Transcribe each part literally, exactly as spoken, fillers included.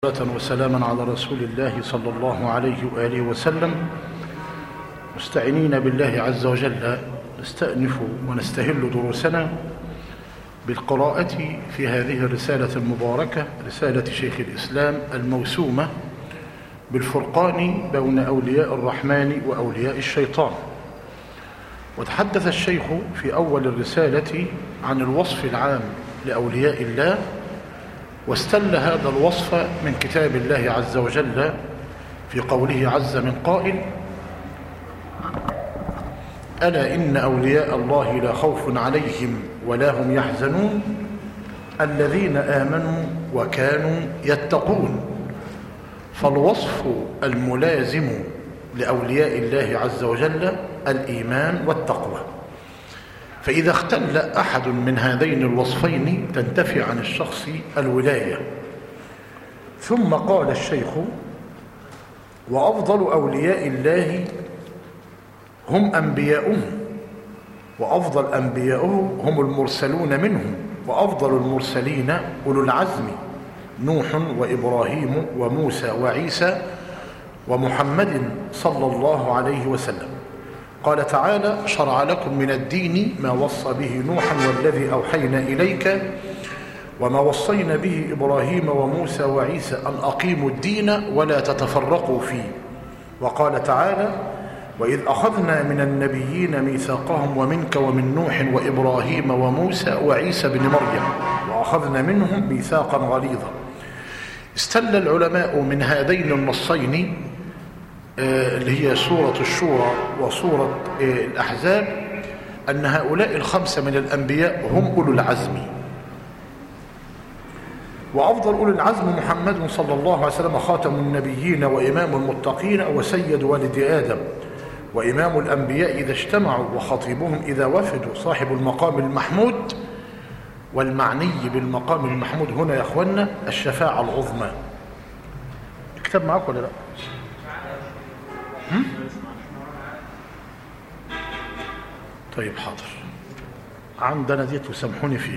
صلاة وسلاما على رسول الله صلى الله عليه وآله وسلم، مستعينين بالله عز وجل نستأنف ونستهل دروسنا بالقراءة في هذه الرسالة المباركة، رسالة شيخ الإسلام الموسومة بالفرقان بين أولياء الرحمن وأولياء الشيطان. وتحدث الشيخ في أول الرسالة عن الوصف العام لأولياء الله، واستل هذا الوصف من كتاب الله عز وجل في قوله عز من قائل: ألا إن أولياء الله لا خوف عليهم ولا هم يحزنون الذين آمنوا وكانوا يتقون. فالوصف الملازم لأولياء الله عز وجل الإيمان والتقوى، فإذا اختل أحد من هذين الوصفين تنتفي عن الشخص الولاية. ثم قال الشيخ: وأفضل أولياء الله هم أنبياؤهم، وأفضل أنبياؤه هم المرسلون منهم، وأفضل المرسلين أولو العزم نوح وإبراهيم وموسى وعيسى ومحمد صلى الله عليه وسلم. قال تعالى: شرع لكم من الدين ما وصى به نوحا والذي أوحينا إليك وما وصينا به إبراهيم وموسى وعيسى أن أقيموا الدين ولا تتفرقوا فيه. وقال تعالى: وإذ أخذنا من النبيين ميثاقهم ومنك ومن نوح وإبراهيم وموسى وعيسى بن مريم وأخذنا منهم ميثاقا غليظا. استل العلماء من هذين النصين اللي هي سورة الشورى وسورة الأحزاب أن هؤلاء الخمسة من الأنبياء هم أولو العزم، وأفضل أولو العزم محمد صلى الله عليه وسلم خاتم النبيين وإمام المتقين وسيد والد آدم وإمام الأنبياء إذا اجتمعوا وخطيبهم إذا وفدوا، صاحب المقام المحمود. والمعني بالمقام المحمود هنا يا أخوانا الشفاعة العظمى. اكتب معاك ولا لا؟ هم؟ طيب حاضر، عندنا ديت وسامحوني فيها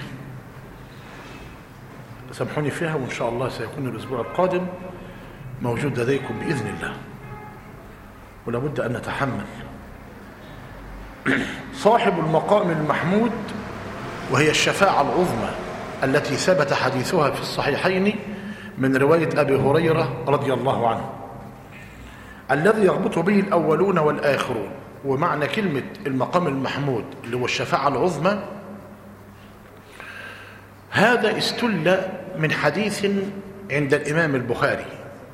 سامحوني فيها وإن شاء الله سيكون الأسبوع القادم موجود لديكم بإذن الله، ولا بد أن نتحمل. صاحب المقام المحمود وهي الشفاعة العظمى التي ثبت حديثها في الصحيحين من رواية أبي هريرة رضي الله عنه، الذي يربط به الأولون والآخرون. ومعنى كلمة المقام المحمود اللي هو الشفاعة العظمى هذا استل من حديث عند الإمام البخاري،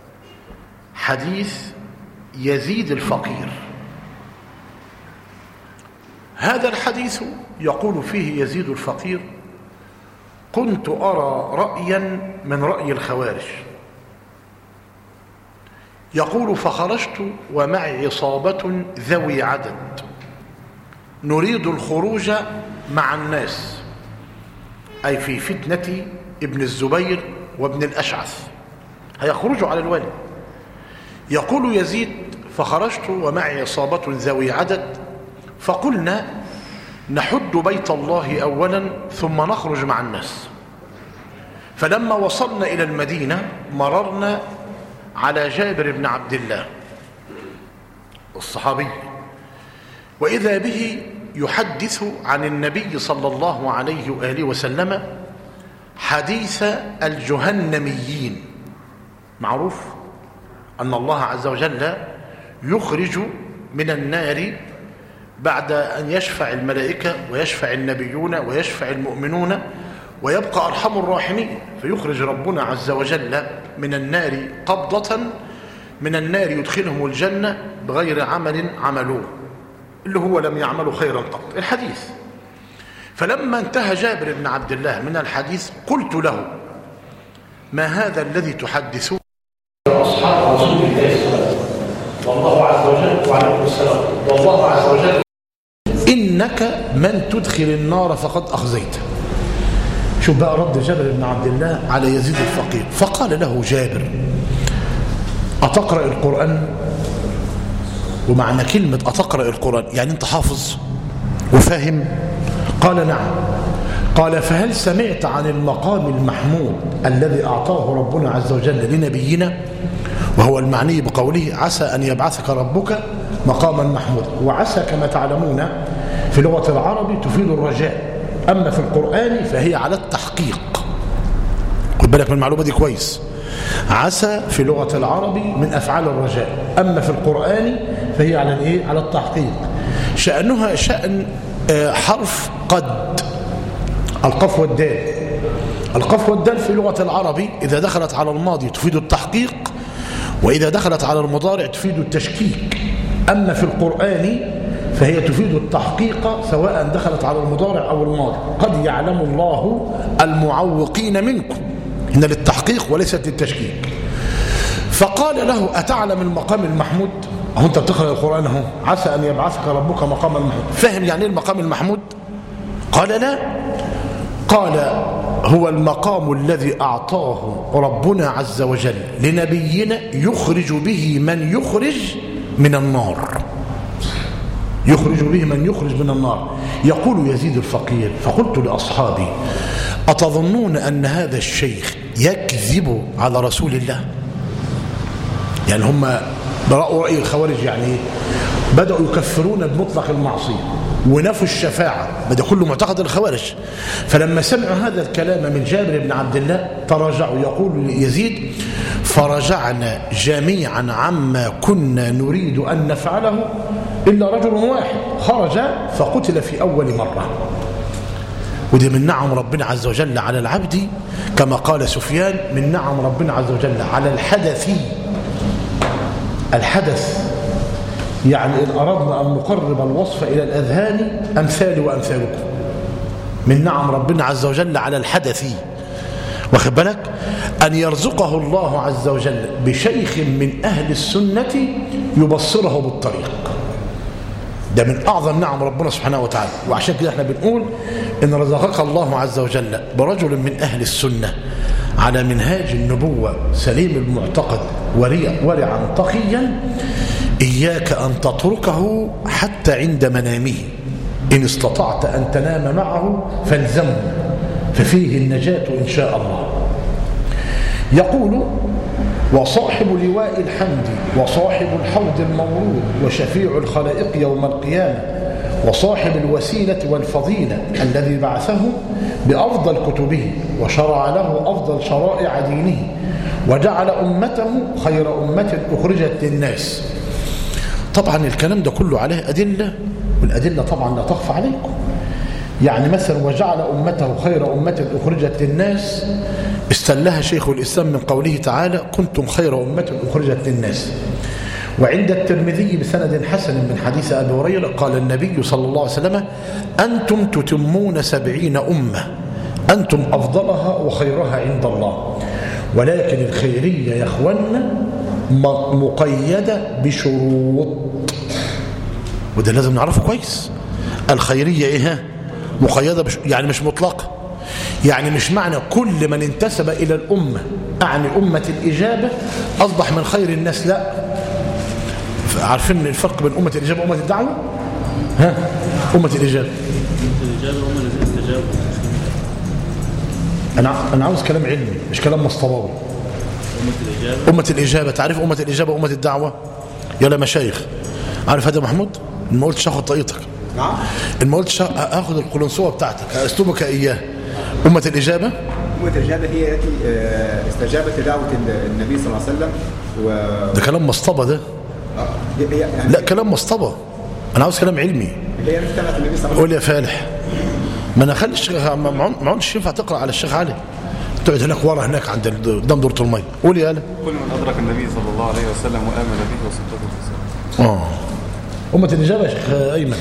حديث يزيد الفقير. هذا الحديث يقول فيه يزيد الفقير: كنت أرى رأيا من رأي الخوارج، يقول: فخرجت ومعي عصابة ذوي عدد نريد الخروج مع الناس، أي في فتنة ابن الزبير وابن الأشعث، هيخرجوا على الوالي. يقول يزيد: فخرجت ومعي عصابة ذوي عدد فقلنا نحد بيت الله أولا ثم نخرج مع الناس. فلما وصلنا إلى المدينة مررنا على جابر بن عبد الله الصحابي، وإذا به يحدث عن النبي صلى الله عليه وآله وسلم حديث الجهنميين. معروف أن الله عز وجل يخرج من النار بعد أن يشفع الملائكة ويشفع النبيون ويشفع المؤمنون ويبقى أرحم الراحمين، فيخرج ربنا عز وجل من النار قبضة من النار يدخلهم الجنة بغير عمل عملوه، اللي هو لم يعملوا خيرا قط. الحديث. فلما انتهى جابر بن عبد الله من الحديث قلت له: ما هذا الذي تحدثون أصحاب رسول الله صلى الله عليه وسلم؟ والله عز وجل وعليكم السلام. والله عز وجل: إنك من تدخل النار فقد أخزيته. شوف بقى رد جابر بن عبد الله على يزيد الفقير، فقال له جابر: أتقرأ القرآن؟ ومعنى كلمة أتقرأ القرآن يعني أنت حافظ وفاهم؟ قال: نعم. قال فهل سمعت عن المقام المحمود الذي أعطاه ربنا عز وجل لنبينا؟ وهو المعني بقوله عسى أن يبعثك ربك مقاما محمودا. وعسى كما تعلمون في لغة العرب تفيد الرجاء، أما في القرآن فهي على التحقيق. خد بالك من المعلومة دي كويس. عسى في لغة العرب من أفعال الرجاء، أما في القرآن فهي على الإيه؟ على التحقيق. شأنها شأن حرف قد، القاف والدال. القاف والدال في لغة العرب إذا دخلت على الماضي تفيد التحقيق، وإذا دخلت على المضارع تفيد التشكيك. أما في القرآن فهي تفيد التحقيق سواء دخلت على المضارع أو الماضي. قد يعلم الله المعوقين منكم، إن للتحقيق وليست للتشكيك. فقال له أتعلم المقام المحمود؟ أهو أنت بتقرأ القرآن أهو، عسى أن يبعثك ربك مقاما محمود. فهم يعني إيه المقام المحمود؟ قال لا. قال هو المقام الذي أعطاه ربنا عز وجل لنبينا يخرج به من يخرج من النار، يخرج به من يخرج من النار. يقول يزيد الفقير فقلت لأصحابي أتظنون أن هذا الشيخ يكذب على رسول الله؟ يعني هم برأوا رأي الخوارج، يعني بدأوا يكفرون بمطلق المعصية ونفوا الشفاعة، بدأ كله معتقد الخوارج. فلما سمعوا هذا الكلام من جابر بن عبد الله تراجعوا. يقول يزيد فرجعنا جميعا عما كنا نريد أن نفعله إلا رجل واحد خرج فقتل في أول مرة. ودي من نعم ربنا عز وجل على العبد، كما قال سفيان من نعم ربنا عز وجل على الحدث. الحدث يعني إن أردنا أن نقرب الوصف إلى الأذهان أمثال وأمثالكم. من نعم ربنا عز وجل على الحدث، واخد بالك، أن يرزقه الله عز وجل بشيخ من أهل السنة يبصره بالطريق. ده من أعظم نعم ربنا سبحانه وتعالى. وعشان كده احنا بنقول إن رزقك الله عز وجل برجل من أهل السنة على منهاج النبوة سليم المعتقد ورعا تقيا، إياك أن تتركه حتى عند منامه. إن استطعت أن تنام معه فالزمه، ففيه النجاة إن شاء الله. يقول وصاحب لواء الحمد وصاحب الحوض المورود وشفيع الخلائق يوم القيامة وصاحب الوسيلة والفضيلة الذي بعثه بأفضل كتبه وشرع له أفضل شرائع دينه وجعل أمته خير أمة أخرجت للناس. طبعا الكلام ده كله عليه أدلة، والأدلة طبعا لا تخفى عليكم. يعني مثلا وجعل أمته خير أمة أخرجت للناس استلها شيخ الإسلام من قوله تعالى كنتم خير أمة أخرجت للناس. وعند الترمذي بسند حسن من حديث أبي هريرة قال النبي صلى الله عليه وسلم أنتم تتمون سبعين أمة أنتم أفضلها وخيرها عند الله، ولكن الخيرية يا أخوانا مقيدة بشروط، وده لازم نعرفه كويس. الخيرية إيه؟ مقيدة بش... يعني مش مطلقة. يعني مش معنى كل من انتسب إلى الأمة أعني أمة الإجابة أصبح من خير الناس، لا. عارفين الفرق بين أمة الإجابة وأمة الدعوة؟ ها؟ أمة الإجابة أمة الإجابة هم الذين استجابوا. أنا أنا عاوز كلام علمي مش كلام مصطباوي. أمة الإجابة أمة الإجابة تعرف أمة الإجابة وأمة الدعوة؟ يلا مشايخ عارف هذا محمود؟ ما قلتش أخذ طريقتك. نعم. ما قلتش أخذ القلنسوة بتاعتك أسلوبك إياه. أمة الإجابة أمة الإجابة هي التي استجابت لدعوة النبي صلى الله عليه وسلم و... ده كلام مصطبة ده. يعني لا كلام مصطبة، أنا عاوز كلام علمي. هي مجتمع النبي صلى الله عليه وسلم. قول يا فالح. ما أنا خلي الشيخ ما عندش ينفع تقرأ على الشيخ علي، تقعد هناك ورا هناك عند قدام دورة المية. قول يا آله. كل من أدرك النبي صلى الله عليه وسلم وآمن به وصدقه في الإسلام. آه أمة الإجابة يا شيخ أيمن.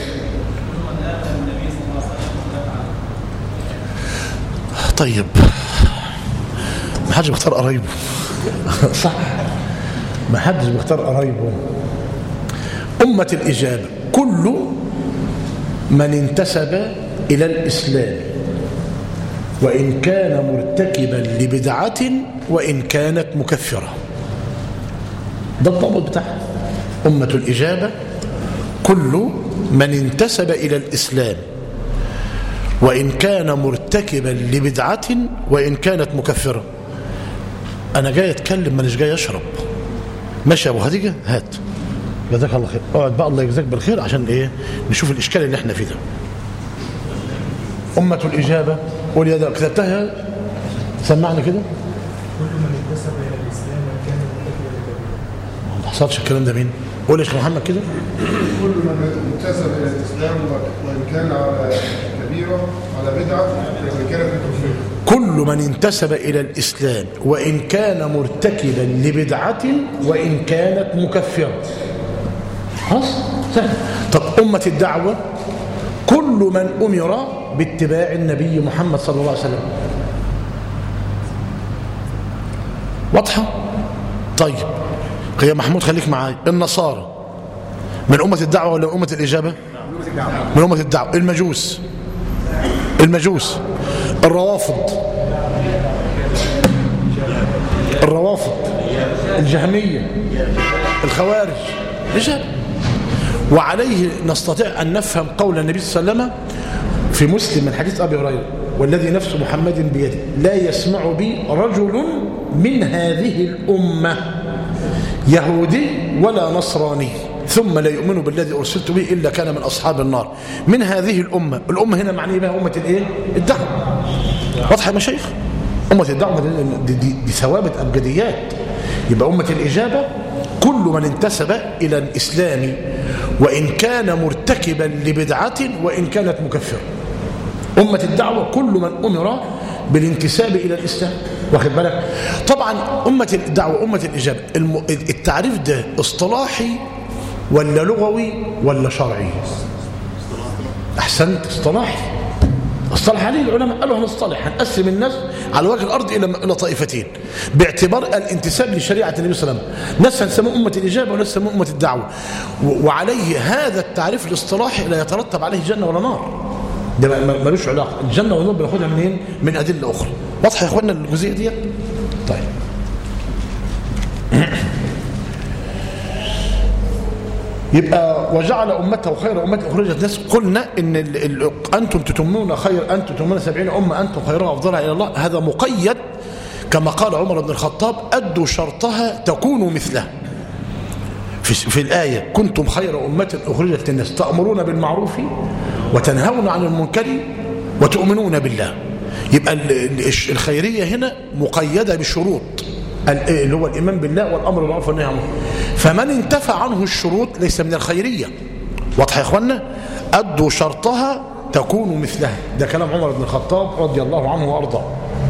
طيب ما حدش بيختار قرايبه. صح، ما حدش بيختار قرايبه. أمة الإجابة كل من انتسب إلى الإسلام وإن كان مرتكبا لبدعة وإن كانت مكفرة. ده الضابط بتاعها. أمة الإجابة كل من انتسب إلى الإسلام وإن كان مرتكبا لبدعة وإن كانت مكفرة. أنا جاي أتكلم مانيش جاي أشرب. ماشي يا أبو خديجة؟ هات. جزاك الله خير. اقعد بقى الله يجزاك بالخير عشان إيه نشوف الإشكال اللي احنا فيه ده. أمة الإجابة قول يا ده كتبتها سمعني كده. كل من انتسب إلى الإسلام وكان مرتكبا لكبيرة. ما حصلش الكلام ده مين؟ قول يا شيخ محمد كده. كل من انتسب الى الاسلام وان كان على كبيره على بدعه وان كانت مكفره. كل من انتسب الى الاسلام وان كان مرتكبا لبدعه وان كانت مكفره. خلاص سهل. طب امه الدعوه كل من امر باتباع النبي محمد صلى الله عليه وسلم. واضحه؟ طيب يا محمود خليك معايا. النصارى من أمة الدعوة ولا أمة الإجابة؟ من أمة الدعوة. المجوس المجوس الروافض الروافض الجهمية الخوارج إجابة. وعليه نستطيع أن نفهم قول النبي صلى الله عليه وسلم في مسلم من حديث أبي هريرة والذي نفس محمد بيده لا يسمع بي رجل من هذه الأمة يهودي ولا نصراني ثم لا يؤمن بالذي أرسلت به إلا كان من أصحاب النار. من هذه الأمة. الأمة هنا معنى بها أمة الإيه؟ الدعوة. واضح يا مشايخ؟ أمة الدعوة دي, دي, دي ثوابت أبجديات. يبقى أمة الإجابة كل من انتسب إلى الإسلام وإن كان مرتكبا لبدعة وإن كانت مكفرة. أمة الدعوة كل من أمر بالانتساب إلى الإسلام. واخد بالك؟ طبعا أمة الدعوة أمة الإجابة التعريف ده اصطلاحي ولا لغوي ولا شرعي؟ أحسنت. اصطلاحي. اصطلح عليه العلماء قالوا هنصطلح هنقسم الناس على وجه الأرض إلى إلى طائفتين باعتبار الانتساب لشريعة النبي صلى الله عليه وسلم. ناس هنسموه أمة الإجابة وناس هنسموه أمة الدعوة. وعليه هذا التعريف الاصطلاحي لا يترتب عليه جنة ولا نار. ده ملوش علاقة. الجنة والنار بناخدها منين؟ من أدلة أخرى. واضح يا إخواننا الجزئية دي؟ طيب. يبقى وجعل أمته خير أمة أخرجت الناس. قلنا إن ال ال أنتم تتمون خير أنتم تتمون سبعين أمة أنتم خيرها أفضلها إلى الله. هذا مقيد كما قال عمر بن الخطاب أدوا شرطها تكونوا مثله. في, في الآية كنتم خير أمة أخرجت للناس تأمرون بالمعروف وتنهون عن المنكر وتؤمنون بالله. يبقى الخيرية هنا مقيدة بشروط اللي هو الإيمان بالله والأمر بالمعروف والنهي عن المنكر. فمن انتفى عنه الشروط ليس من الخيرية. واضح يا إخوانا؟ أدوا شرطها تكونوا مثلها. ده كلام عمر بن الخطاب رضي الله عنه وأرضاه.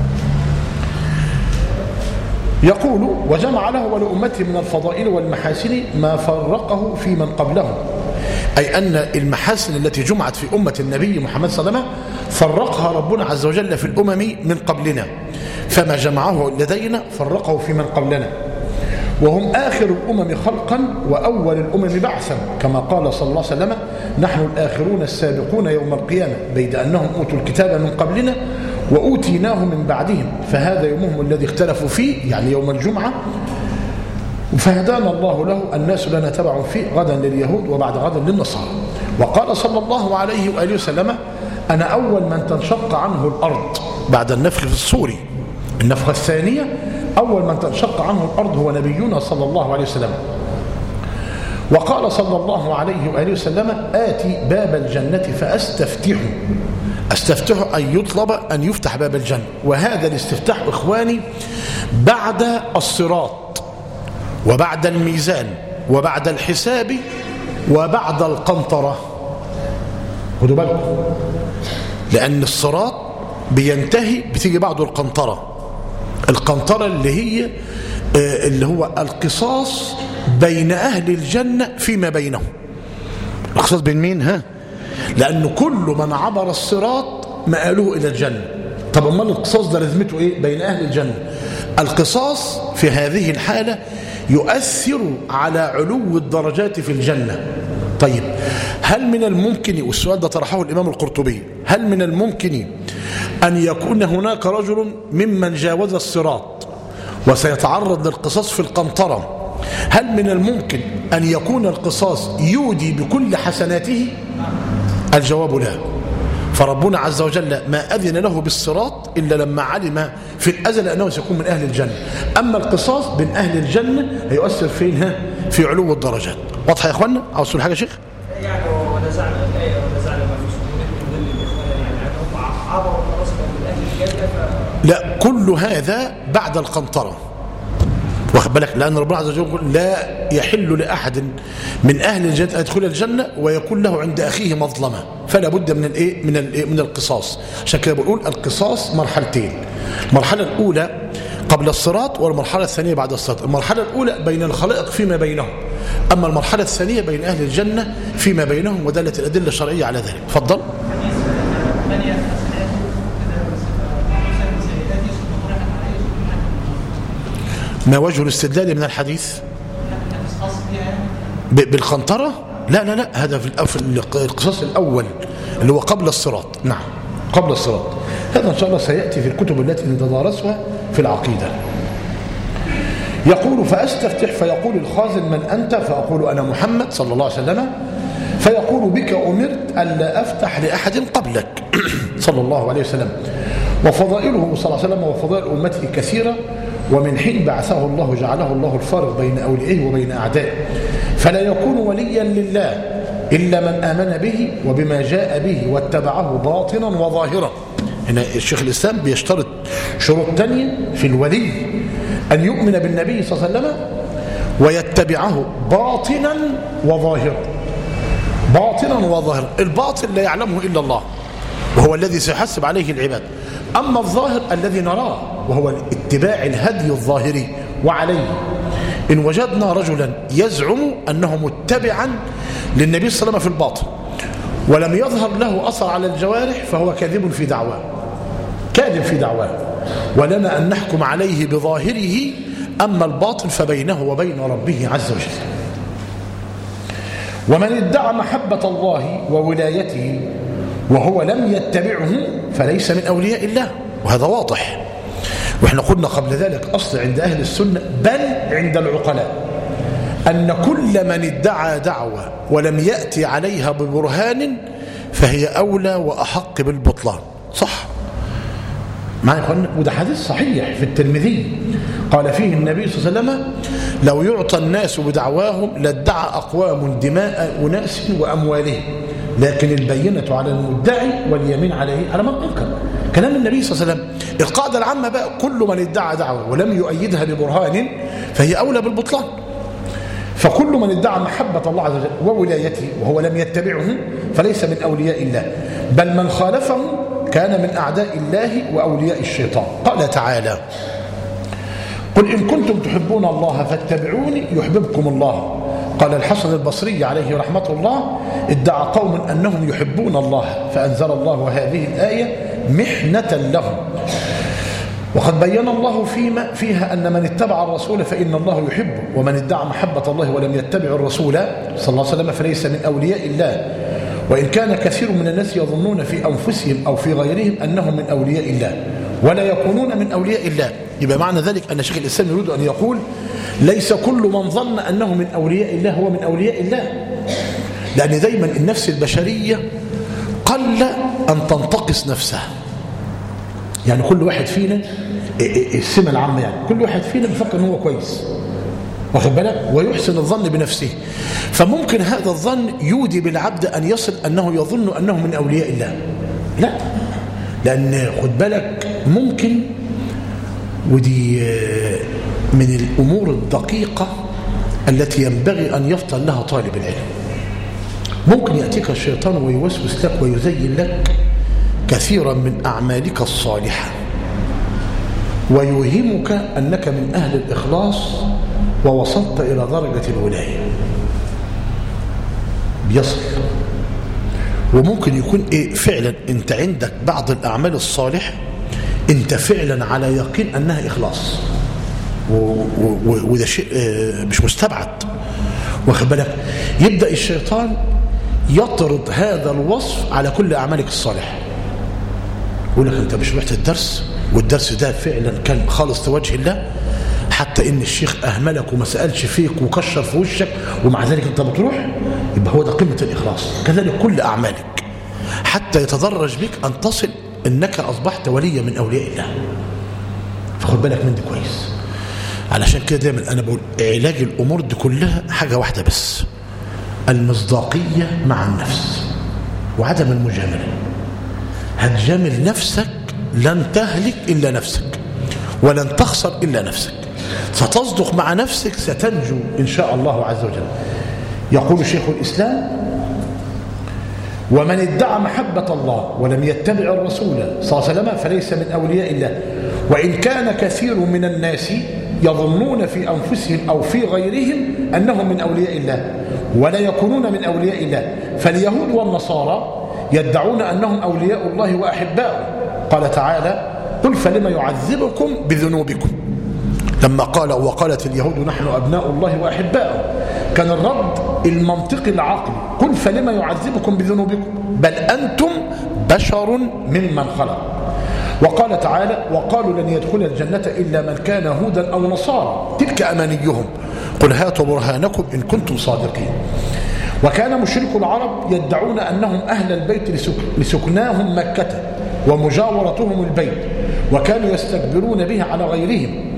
يقول وجمع له ولأمته من الفضائل والمحاسن ما فرقه في من قبله. أي أن المحاسن التي جمعت في أمة النبي محمد صلى الله عليه وسلم فرقها ربنا عز وجل في الأمم من قبلنا. فما جمعه لدينا فرقه في من قبلنا. وهم آخر الأمم خلقا وأول الأمم بعثا كما قال صلى الله عليه وسلم نحن الآخرون السابقون يوم القيامة بيد أنهم أوتوا الكتاب من قبلنا وأوتيناه من بعدهم فهذا يومهم الذي اختلفوا فيه يعني يوم الجمعة فهدانا الله له الناس لنا تبع فيه غدا لليهود وبعد غدا للنصارى. وقال صلى الله عليه وآله وسلم أنا أول من تنشق عنه الأرض بعد النفخ في الصور. النفخة الثانية أول من تنشق عنه الأرض هو نبينا صلى الله عليه وسلم. وقال صلى الله عليه وآله وسلم آتي باب الجنة فأستفتحه. استفتحه أن يطلب أن يفتح باب الجنة. وهذا الاستفتاح إخواني بعد الصراط وبعد الميزان وبعد الحساب وبعد القنطرة. خدوا بالكم لأن الصراط بينتهي بتيجي بعده القنطرة. القنطرة اللي هي اللي هو القصاص بين أهل الجنة فيما بينهم. القصاص بين مين؟ ها؟ لأن كل من عبر الصراط مآله إلى الجنة. طب امال القصاص ده لازمته إيه؟ بين أهل الجنة. القصاص في هذه الحالة يؤثر على علو الدرجات في الجنة. طيب هل من الممكن والسؤال ده طرحه الإمام القرطبي هل من الممكن أن يكون هناك رجل ممن جاوز الصراط وسيتعرض للقصاص في القنطرة هل من الممكن أن يكون القصاص يودي بكل حسناته؟ الجواب لا. فربنا عز وجل ما أذن له بالصراط إلا لما علم في الأزل أنه سيكون من أهل الجنة. أما القصاص بين أهل الجنة هيؤثر فين؟ ها؟ في علو الدرجات. واضحة يا إخوانا؟ عاوز تقول حاجة يا شيخ؟ يعني ونزعنا الآية ونزعنا ما في صدورهم من ظل الإخوان، يعني هم عبروا خلاص من أهل الجنة ف... لا، كل هذا بعد القنطرة، واخد بالك؟ لأن ربنا عز وجل يقول لا يحل لأحد من أهل الجنة أن يدخل الجنة ويكون له عند أخيه مظلمة، فلا بد من الإيه؟ من الإيه؟ من القصاص. عشان كده بقول القصاص مرحلتين، المرحلة الأولى قبل الصراط والمرحلة الثانية بعد الصراط. المرحلة الأولى بين الخلائق فيما بينهم، أما المرحلة الثانية بين أهل الجنة فيما بينهم، ودلت الأدلة الشرعية على ذلك. تفضل. ما وجه الاستدلال من الحديث بالقنطرة؟ لا لا لا، هذا في القصاص الأول اللي هو قبل الصراط. نعم، قبل الصراط. هذا إن شاء الله سيأتي في الكتب التي نتدارسها في العقيدة. يقول فأستفتح فيقول الخازن من أنت؟ فأقول أنا محمد صلى الله عليه وسلم. فيقول بك أمرت ألا أفتح لأحد قبلك صلى الله عليه وسلم. وفضائله صلى الله عليه وسلم وفضائل أمته كثيرة، ومن حين بعثه الله جعله الله الفارق بين أوليائه وبين أعدائه، فلا يكون وليا لله إلا من آمن به وبما جاء به واتبعه باطنا وظاهرا. هنا الشيخ الإسلام بيشترط شروط تانية في الولي، أن يؤمن بالنبي صلى الله عليه وسلم ويتبعه باطنا وظاهرا. باطنا وظاهرا، الباطن لا يعلمه إلا الله وهو الذي سيحسب عليه العباد، أما الظاهر الذي نراه وهو اتباع الهدي الظاهري. وعليه إن وجدنا رجلا يزعم أنه متبعا للنبي صلى الله عليه وسلم في الباطن ولم يظهر له أثر على الجوارح فهو كاذب في دعواه، كاذب في دعواه، ولنا أن نحكم عليه بظاهره، أما الباطن فبينه وبين ربه عز وجل. ومن ادعى محبة الله وولايته وهو لم يتبعه فليس من أولياء الله، وهذا واضح. وإحنا قلنا قبل ذلك أصل عند أهل السنة بل عند العقلاء أن كل من ادعى دعوة ولم يأتي عليها ببرهان فهي أولى وأحق بالبطلان. صح معي قلنا، وده حديث صحيح في الترمذي قال فيه النبي صلى الله عليه وسلم لو يعطى الناس بدعواهم لادعى أقوام دماء أناس وأموالهم، لكن البينة على المدعي واليمين عليه على من أنكر. كلام النبي صلى الله عليه وسلم. القاعدة العامة بقى كل من ادعى دعوة ولم يؤيدها ببرهان فهي أولى بالبطلان. فكل من ادعى محبة الله عز وجل وولايته وهو لم يتبعه فليس من أولياء الله، بل من خالفه كان من أعداء الله وأولياء الشيطان. قال تعالى قل إن كنتم تحبون الله فاتبعوني يحببكم الله. قال الحسن البصري عليه رحمة الله ادعى قوم أنهم يحبون الله فأنزل الله هذه الآية محنة لهم، وقد بين الله فيما فيها أن من اتبع الرسول فإن الله يحبه، ومن ادعى محبة الله ولم يتبع الرسول صلى الله عليه وسلم فليس من أولياء الله، وإن كان كثير من الناس يظنون في أنفسهم أو في غيرهم أنهم من أولياء الله ولا يكونون من أولياء الله. يبقى معنى ذلك أن شيخ الإسلام يريد أن يقول ليس كل من ظن أنه من أولياء الله هو من أولياء الله، لأن دايما النفس البشرية قل أن تنتقص نفسها. يعني كل واحد فينا السمة العامة، يعني كل واحد فينا بيفكر أنه هو كويس، واخد بالك، ويحسن الظن بنفسه، فممكن هذا الظن يودي بالعبد أن يصل أنه يظن أنه من أولياء الله. لا، لأن خد بالك ممكن، ودي من الأمور الدقيقة التي ينبغي أن يفطن لها طالب العلم، ممكن يأتيك الشيطان ويوسوس لك ويزين لك كثيرا من أعمالك الصالحة ويوهمك أنك من أهل الإخلاص ووصلت إلى درجة الولاية، بيصل. وممكن يكون إيه فعلا أنت عندك بعض الأعمال الصالحة أنت فعلا على يقين أنها إخلاص، وده شيء مش مستبعد، واخد بالك. يبدأ الشيطان يطرد هذا الوصف على كل أعمالك الصالحة، يقول لك أنت مش رحت الدرس والدرس ده فعلا كان خالص لوجه الله، حتى إن الشيخ أهملك وما سألش فيك وكشر في وشك ومع ذلك أنت بتروح، يبقى هو ده قمة الإخلاص. كذلك كل أعمالك، حتى يتدرج بك أن تصل أنك أصبحت وليا من أولياء الله. فخد بالك من دي كويس. علشان كده دايما أنا بقول علاج الأمور دي كلها حاجة واحدة بس، المصداقية مع النفس وعدم المجاملة. هتجامل نفسك لن تهلك إلا نفسك، ولن تخسر إلا نفسك. ستصدق مع نفسك ستنجو إن شاء الله عز وجل. يقول شيخ الإسلام: ومن ادعى محبة الله ولم يتبع الرسول صلى الله عليه وسلم فليس من أولياء الله، وإن كان كثير من الناس يظنون في أنفسهم أو في غيرهم أنهم من أولياء الله ولا يكونون من أولياء الله. فاليهود والنصارى يدعون أنهم أولياء الله وأحباؤه. قال تعالى: قل فلم يعذبكم بذنوبكم. لما قال وقالت اليهود نحن أبناء الله وأحباؤه، كان الرد المنطقي العقلي: قل فلم يعذبكم بذنوبكم بل أنتم بشر ممن خلق. وقال تعالى: وقالوا لن يدخل الجنة إلا من كان هودا أو نصارى تلك أمانيهم قل هاتوا برهانكم إن كنتم صادقين. وكان مشركو العرب يدعون أنهم أهل البيت لسكناهم مكة ومجاورتهم البيت، وكانوا يستكبرون به على غيرهم.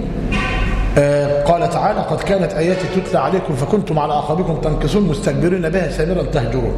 آه قال تعالى: قد كانت آياتي تتلى عليكم فكنتم على أعقابكم تنكصون مستكبرين بها سامرا تهجرون.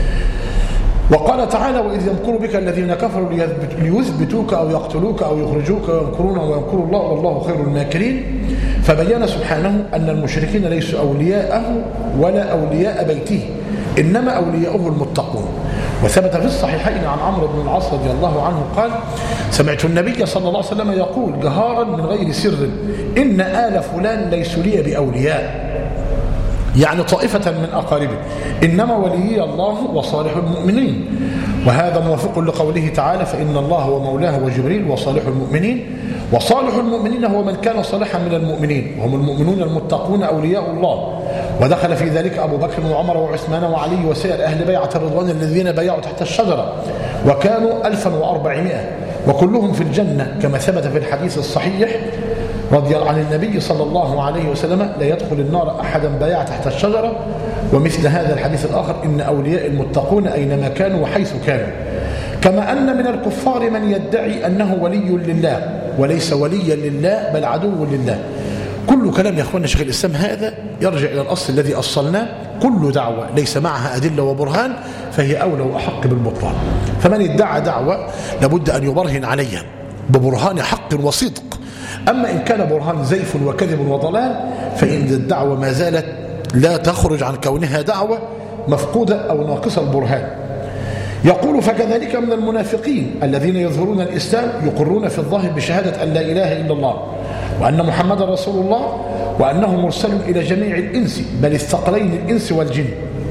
وقال تعالى: وإذ يمكر بك الذين كفروا ليثبتوك أو يقتلوك أو يخرجوك ويمكرون ويمكر الله والله خير الماكرين. فبين سبحانه أن المشركين ليسوا أولياءه ولا أولياء بيته، إنما أولياؤه المتقون. وثبت في الصحيحين عن عمرو بن العاص رضي الله عنه قال: سمعت النبي صلى الله عليه وسلم يقول جهارا من غير سر: إن آل فلان ليسوا لي بأولياء، يعني طائفة من أقاربه، إنما وليي الله وصالح المؤمنين. وهذا موافق لقوله تعالى: فإن الله هو مولاه وجبريل وصالح المؤمنين. وصالح المؤمنين هو من كان صالحا من المؤمنين، وهم المؤمنون المتقون أولياء الله. ودخل في ذلك أبو بكر وعمر وعثمان وعلي وسائر أهل بيعة الرضوان الذين بايعوا تحت الشجرة، وكانوا ألفا وأربعمائة، وكلهم في الجنة كما ثبت في الحديث الصحيح رضي عن النبي صلى الله عليه وسلم: لا يدخل النار أحدا بايع تحت الشجرة. ومثل هذا الحديث الآخر: إن أولياء المتقون أينما كانوا وحيث كانوا. كما أن من الكفار من يدعي أنه ولي لله وليس وليا لله بل عدو لله. كل كلام يا أخوانا شيخ الإسلام هذا يرجع إلى الأصل الذي أصلناه: كل دعوة ليس معها أدلة وبرهان فهي أولى وأحق بالبطلان. فمن ادعى دعوة لابد أن يبرهن عليها ببرهان حق وصدق. أما إن كان برهان زيف وكذب وضلال فإن الدعوة ما زالت لا تخرج عن كونها دعوة مفقودة أو ناقصة البرهان. يقول: فكذلك من المنافقين الذين يظهرون الإسلام يقرون في الظاهر بشهادة أن لا إله إلا الله وأن محمد رسول الله وأنه مرسل إلى جميع الإنس بل الثقلين الإنس والجن،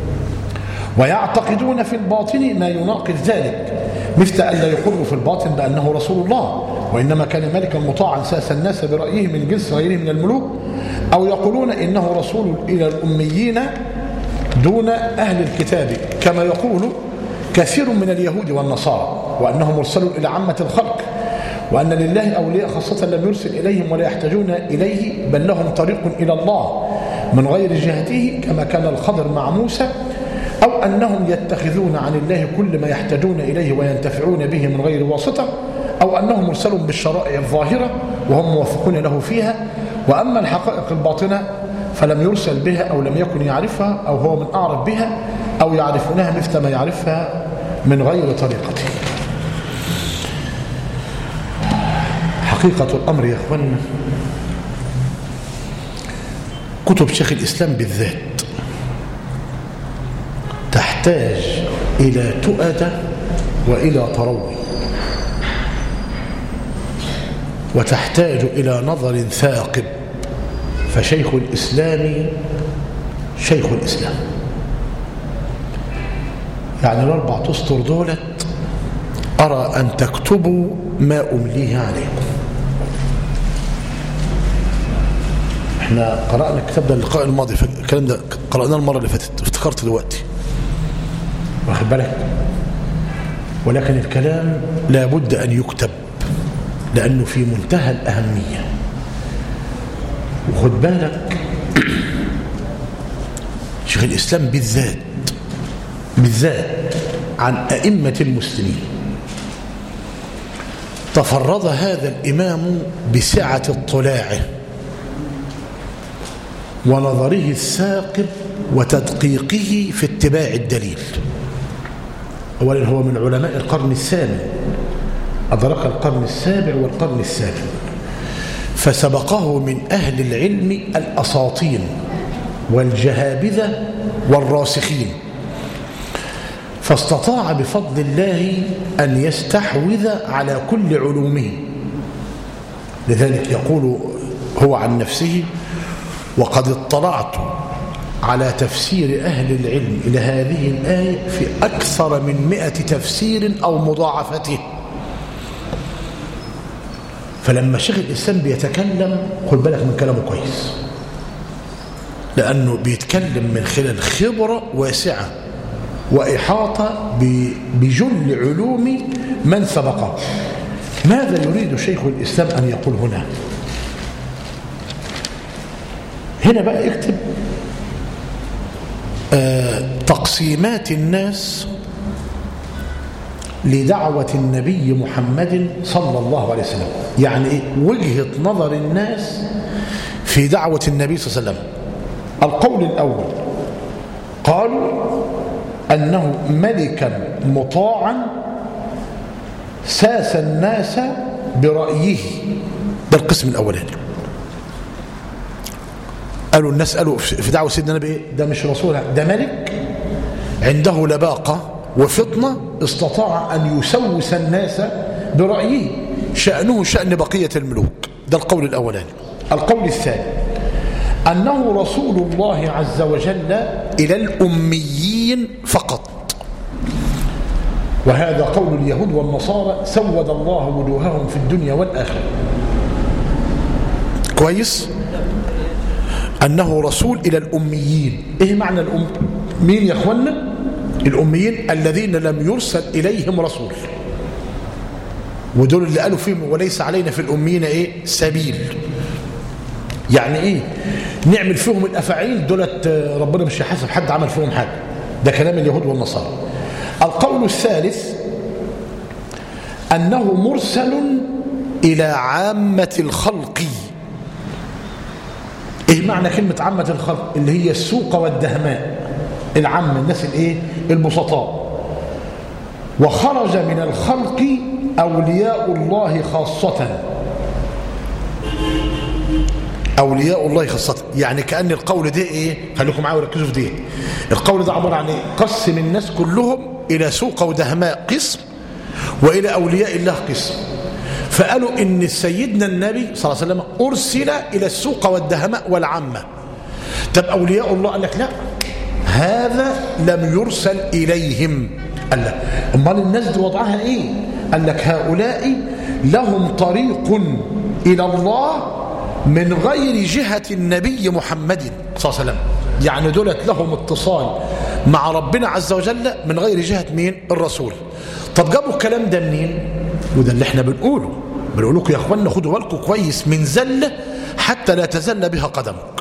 ويعتقدون في الباطن ما يناقض ذلك، مثل أن لا يقر في الباطن بأنه رسول الله وإنما كان ملكا مطاعا ساس الناس برأيه من جنس غيره من الملوك، أو يقولون إنه رسول إلى الأميين دون أهل الكتاب كما يقول كثير من اليهود والنصارى، وأنه مرسل إلى عامة الخلق، وأن لله أولياء خاصة لم يرسل إليهم ولا يحتاجون إليه بل لهم طريق إلى الله من غير جهته كما كان الخضر مع موسى، أو أنهم يتخذون عن الله كل ما يحتاجون إليه وينتفعون به من غير واسطة، أو أنه مرسل بالشرائع الظاهرة وهم موافقون له فيها، وأما الحقائق الباطنة فلم يرسل بها أو لم يكن يعرفها أو هو من أعرف بها أو يعرفونها مثل ما يعرفها من غير طريقته. حقيقة الأمر يا أخوانا كتب شيخ الإسلام بالذات تحتاج إلى تؤدة وإلى تروي، وتحتاج إلى نظر ثاقب. فشيخ الإسلام شيخ الإسلام، يعني الأربع أسطر دولت أرى أن تكتبوا ما أمليه عليكم. احنا قرأنا الكتاب ده اللقاء الماضي، الكلام ده قرأناه المرة اللي فاتت، افتكرت دلوقتي واخد بالك، ولكن الكلام لابد أن يكتب لأنه في منتهى الأهمية. وخد بالك شيخ الإسلام بالذات بالذات عن أئمة المسلمين. تفرد هذا الإمام بسعة اطلاعه ونظره الثاقب وتدقيقه في اتباع الدليل. أولا هو من علماء القرن الثامن، أدرك القرن السابع والقرن الثامن، فسبقه من أهل العلم الأساطين والجهابذة والراسخين، فاستطاع بفضل الله أن يستحوذ على كل علومه. لذلك يقول هو عن نفسه: وقد اطلعت على تفسير أهل العلم إلى هذه الآية في أكثر من مئة تفسير أو مضاعفته. فلما شيخ الإسلام بيتكلم خد بالك من كلامه كويس، لأنه بيتكلم من خلال خبرة واسعة وإحاطة بجل علوم من سبقه. ماذا يريد شيخ الإسلام أن يقول هنا؟ هنا بقى اكتب آه تقسيمات الناس لدعوة النبي محمد صلى الله عليه وسلم، يعني إيه؟ وجهة نظر الناس في دعوة النبي صلى الله عليه وسلم. القول الأول قالوا أنه ملكا مطاعا ساس الناس برأيه. ده القسم الأولاني. قالوا الناس قالوا في دعوة سيدنا النبي: ده مش رسول، ده ملك عنده لباقة وفطنة استطاع أن يسوس الناس برأيه، شأنه شأن بقية الملوك. ده القول الأولاني. القول الثاني أنه رسول الله عز وجل إلى الأميين فقط، وهذا قول اليهود والنصارى سود الله وجوههم في الدنيا والآخرة. كويس؟ أنه رسول إلى الأميين. إيه معنى الأم؟ مين يا أخوانا؟ الأميين الذين لم يرسل إليهم رسول، ودول اللي قالوا فيهم وليس علينا في الأميين إيه؟ سبيل. يعني إيه؟ نعمل فيهم الأفاعيل دولت ربنا مش يحاسب حد عمل فيهم حاجة. ده كلام اليهود والنصارى. القول الثالث أنه مرسل إلى عامة الخلق. إيه معنى كلمة عامة الخلق؟ اللي هي السوق والدهماء، العامة، الناس الإيه؟ البسطاء. وخرج من الخلق أولياء الله خاصة. أولياء الله خاصة، يعني كأن القول ده إيه؟ خليكم معايا وركزوا في دي. القول ده عبارة عن إيه؟ قسم الناس كلهم إلى سوق ودهماء قسم، وإلى أولياء الله قسم. فقالوا إن سيدنا النبي صلى الله عليه وسلم أرسل إلى السوق والدهماء والعامة. طب أولياء الله قال لك لا، هذا لم يرسل إليهم. قال لك أمال الناس دي وضعها إيه؟ قال لك هؤلاء لهم طريق إلى الله من غير جهة النبي محمد صلى الله عليه وسلم، يعني دولت لهم اتصال مع ربنا عز وجل من غير جهة مين؟ الرسول. طب جابوا الكلام ده منين؟ وده اللي احنا بنقوله بنقول لكم يا اخوانا خدوا بالكم كويس من زلة حتى لا تزل بها قدمك.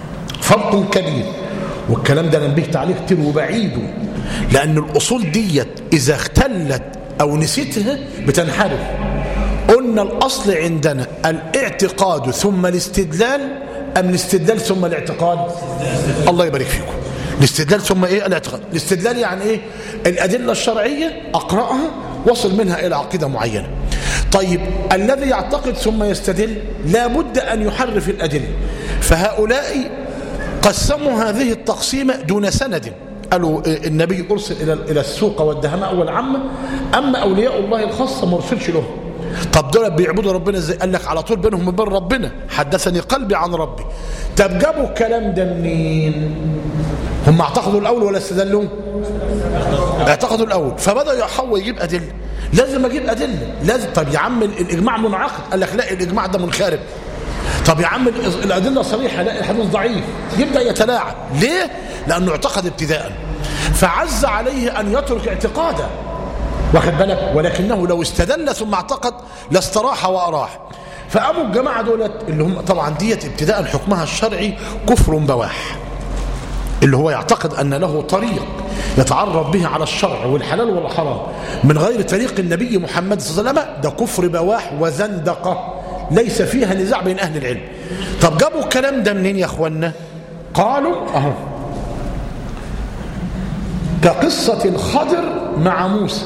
فرق كبير، والكلام ده نبهت عليه كتير وبعيده، لأن الأصول ديت إذا اختلت أو نسيتها بتنحرف. قلنا الأصل عندنا الاعتقاد ثم الاستدلال، أم الاستدلال ثم الاعتقاد؟ الله يبارك فيكم. الاستدلال ثم ايه؟ الاعتقاد. الاستدلال يعني ايه؟ الأدلة الشرعية أقرأها وصل منها إلى عقيدة معينة. طيب الذي يعتقد ثم يستدل لابد أن يحرف الأدلة. فهؤلاء قسموا هذه التقسيمة دون سند. قالوا النبي أرسل إلى إلى السوق والدهماء والعامة، أما أولياء الله الخاصة ما أرسلش لهم. طب دول بيعبدوا ربنا ازاي؟ قال لك على طول بينهم وبين ربنا حدثني قلبي عن ربي. طب جابوا الكلام ده منين؟ هم اعتقدوا الأول ولا استدلوا؟ اعتقدوا الأول، فبدأ يحاول يجيب أدلة. لازم أجيب أدلة، لازم. طب يا عم الإجماع منعقد، قال لك لا الإجماع ده منخرب. طب يا عم الأدلة صريحة، لا الحديث ضعيف. يبدأ يتلاعب. ليه؟ لأنه اعتقد ابتداء، فعز عليه أن يترك اعتقاده، واخد بالك؟ ولكنه لو استدل ثم اعتقد لاستراح وأراح. فأبو الجماعة دولت اللي هم طبعا ديت ابتداء حكمها الشرعي كفر بواح، اللي هو يعتقد أن له طريق يتعرف به على الشرع والحلال والحرام من غير طريق النبي محمد صلى الله عليه وسلم ده كفر بواح وزندقة ليس فيها نزاع بين أهل العلم. طب جابوا الكلام ده منين يا أخوانا؟ قالوا أهو كقصة الخضر مع موسى.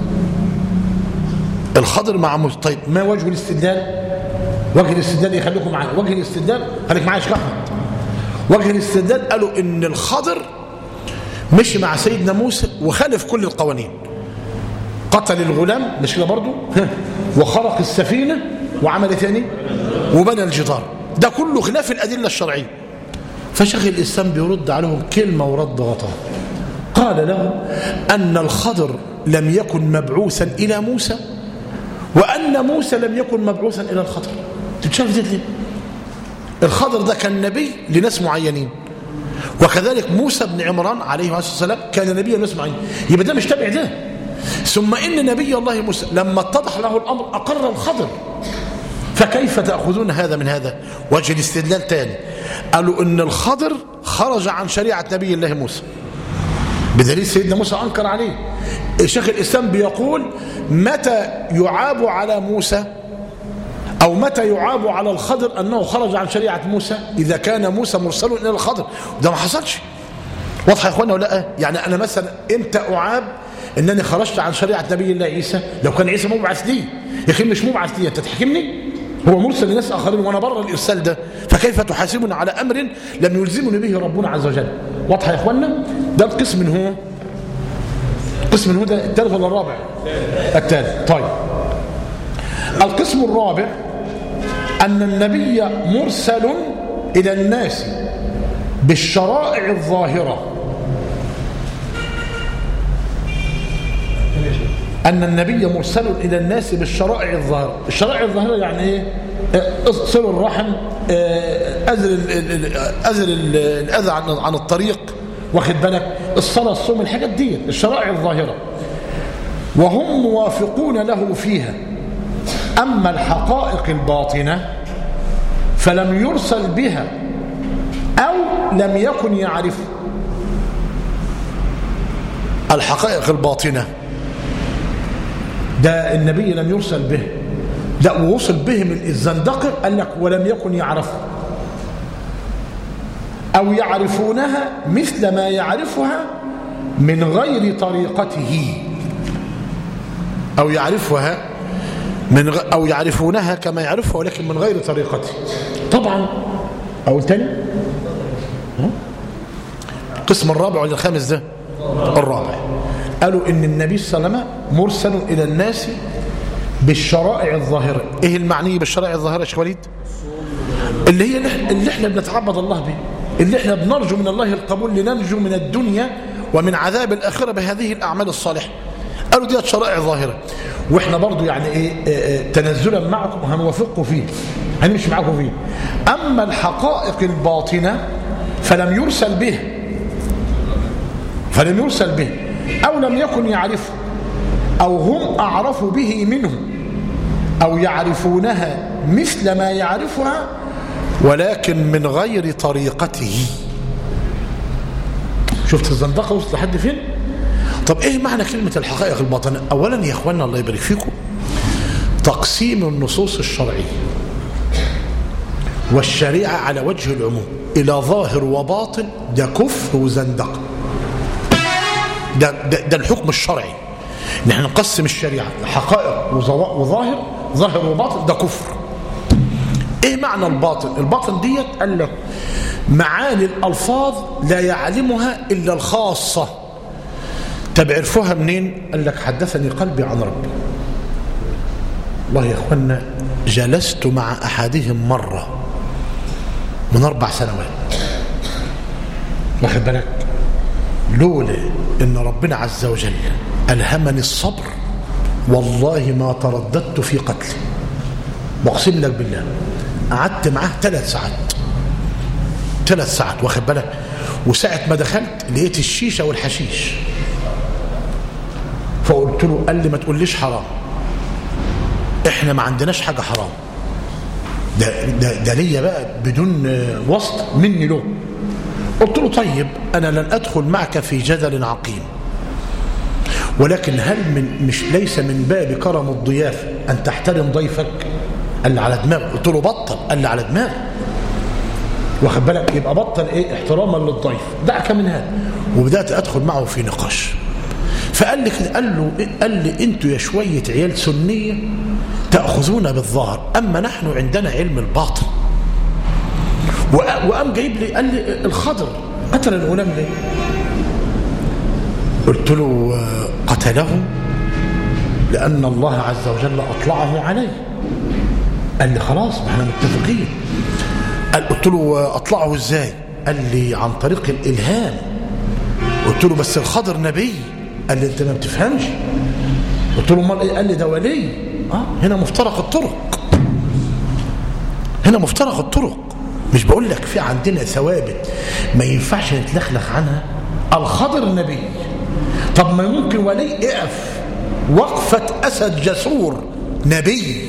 الخضر مع موسى. طيب ما وجه الاستدلال؟ وجه الاستدلال يخليكم معايا. وجه الاستدلال خليك معايا يا شيخ أحمد. وجه الاستدلال قالوا إن الخضر مشي مع سيدنا موسى وخالف كل القوانين، قتل الغلام مش كده برضه، وخرق السفينة وعمل ثاني وبنى الجدار، ده كله خلاف الأدلة الشرعية. فشيخ الإسلام بيرد عليهم كلمة ورد غطاء، قال له أن الخضر لم يكن مبعوثا إلى موسى وأن موسى لم يكن مبعوثا إلى الخضر. تتشاف دي ليه؟ الخضر ده كان نبي لناس معينين، وكذلك موسى بن عمران عليه الصلاة والسلام كان نبيا لناس معينين، يبقى ده مش تبع ده. ثم إن نبي الله موسى لما اتضح له الأمر أقر الخضر، فكيف تأخذون هذا من هذا؟ وجه الاستدلال تاني، قالوا إن الخضر خرج عن شريعة نبي الله موسى بدليل سيدنا موسى أنكر عليه. الشيخ الإسلام بيقول متى يعاب على موسى أو متى يعاب على الخضر أنه خرج عن شريعة موسى؟ إذا كان موسى مرسل إلى الخضر، ده ما حصلش. واضح يا إخوانا ولا لا؟ يعني أنا مثلا إمتى أعاب إنني خرجت عن شريعة نبي الله عيسى؟ لو كان عيسى مبعث لي، يا أخي مش مبعث لي، أنت تحكمني؟ هو مرسل لناس آخرين وأنا بره الإرسال ده، فكيف تحاسبنا على أمر لم يلزمني به ربنا عز وجل؟ واضح يا إخوانا؟ ده القسم من هو القسم من هو ده الثالث ولا الرابع؟ الثالث. طيب القسم الرابع أن النبي مرسل إلى الناس بالشرائع الظاهرة، أن النبي مرسل إلى الناس بالشرائع الظاهرة. الشرائع الظاهرة يعني إيه؟ صل الرحم، أزل أزل الأذى عن عن الطريق، واخد بالك، الصلاة، الصوم، الحاجات دي الشرائع الظاهرة، وهم موافقون له فيها. أما الحقائق الباطنة فلم يرسل بها أو لم يكن يعرفها. الحقائق الباطنة ده النبي لم يرسل به، ده ووصل به من الزندقة، قال لك ولم يكن يعرفها أو يعرفونها مثل ما يعرفها من غير طريقته، أو يعرفها من غ... أو يعرفونها كما يعرفها ولكن من غير طريقته. طبعا أقول تاني القسم الرابع ولا الخامس ده؟ الرابع. قالوا إن النبي صلى الله عليه وسلم مرسل إلى الناس بالشرائع الظاهرة. إيه المعني بالشرائع الظاهرة يا شيخ وليد؟ اللي هي اللي احنا بنتعبد الله به، اللي احنا بنرجو من الله القبول لننجو من الدنيا ومن عذاب الآخرة بهذه الأعمال الصالحة. قالوا دي شرائع ظاهرة، واحنا برضو يعني ايه, إيه تنزلا معكم هنوافقكم فيه، هنمشي معكم فيه. أما الحقائق الباطنة فلم يرسل به فلم يرسل به أو لم يكن يعرفه أو هم أعرفوا به منه أو يعرفونها مثل ما يعرفها ولكن من غير طريقته. شفت الزندقة وصلت لحد فين؟ طب ايه معنى كلمة الحقائق الباطنة؟ اولا يا اخوانا الله يبارك فيكم، تقسيم النصوص الشرعية والشريعة على وجه العموم إلى ظاهر وباطن ده كفر وزندقة. ده, ده, ده الحكم الشرعي، نحن نقسم الشريعة حقائق وظاهر، ظاهر وباطن، ده كفر. ايه معنى الباطن؟ الباطن ديت قال لك معاني الألفاظ لا يعلمها إلا الخاصة. طب عرفوها منين؟ قال لك حدثني قلبي عن ربي. والله يا اخوانا جلست مع احدهم مره من اربع سنوات، واخد بالك، لولا ان ربنا عز وجل الهمني الصبر والله ما ترددت في قتله، بقسم لك بالله. قعدت معاه ثلاث ساعات ثلاث ساعات واخد بالك، وساعه ما دخلت لقيت الشيشه والحشيش، فقلت له، قال لي ما تقوليش حرام، احنا ما عندناش حاجه حرام، ده ده, ده ليا بقى بدون وسط مني له. قلت له طيب أنا لن أدخل معك في جدل عقيم، ولكن هل من مش ليس من باب كرم الضيافة أن تحترم ضيفك؟ قال لي على دماغ. قلت له بطل. قال لي على دماغ. واخد بالك؟ يبقى بطل ايه احتراما للضيف، دعك من هذا. وبدأت أدخل معه في نقاش، فقال لي كده، قال له إيه؟ قال لي انتوا يا شوية عيال سنية تأخذون بالظاهر، أما نحن عندنا علم الباطن. وقام جايب لي قال لي الخضر قتل الغلام ليه؟ قلت له قتله لأن الله عز وجل أطلعه عليه. قال لي خلاص ما احنا متفقين. قال قلت له أطلعه ازاي؟ قال لي عن طريق الإلهام. قلت له بس الخضر نبي. قال لي انت ما بتفهمش. قلت له امال ايه؟ قال لي ده ولي. اه هنا مفترق الطرق، هنا مفترق الطرق. مش بقول لك في عندنا ثوابت ما ينفعش نتلخلخ عنها. الخضر نبي، طب ما ممكن ولي اقف وقفة أسد جسور نبي،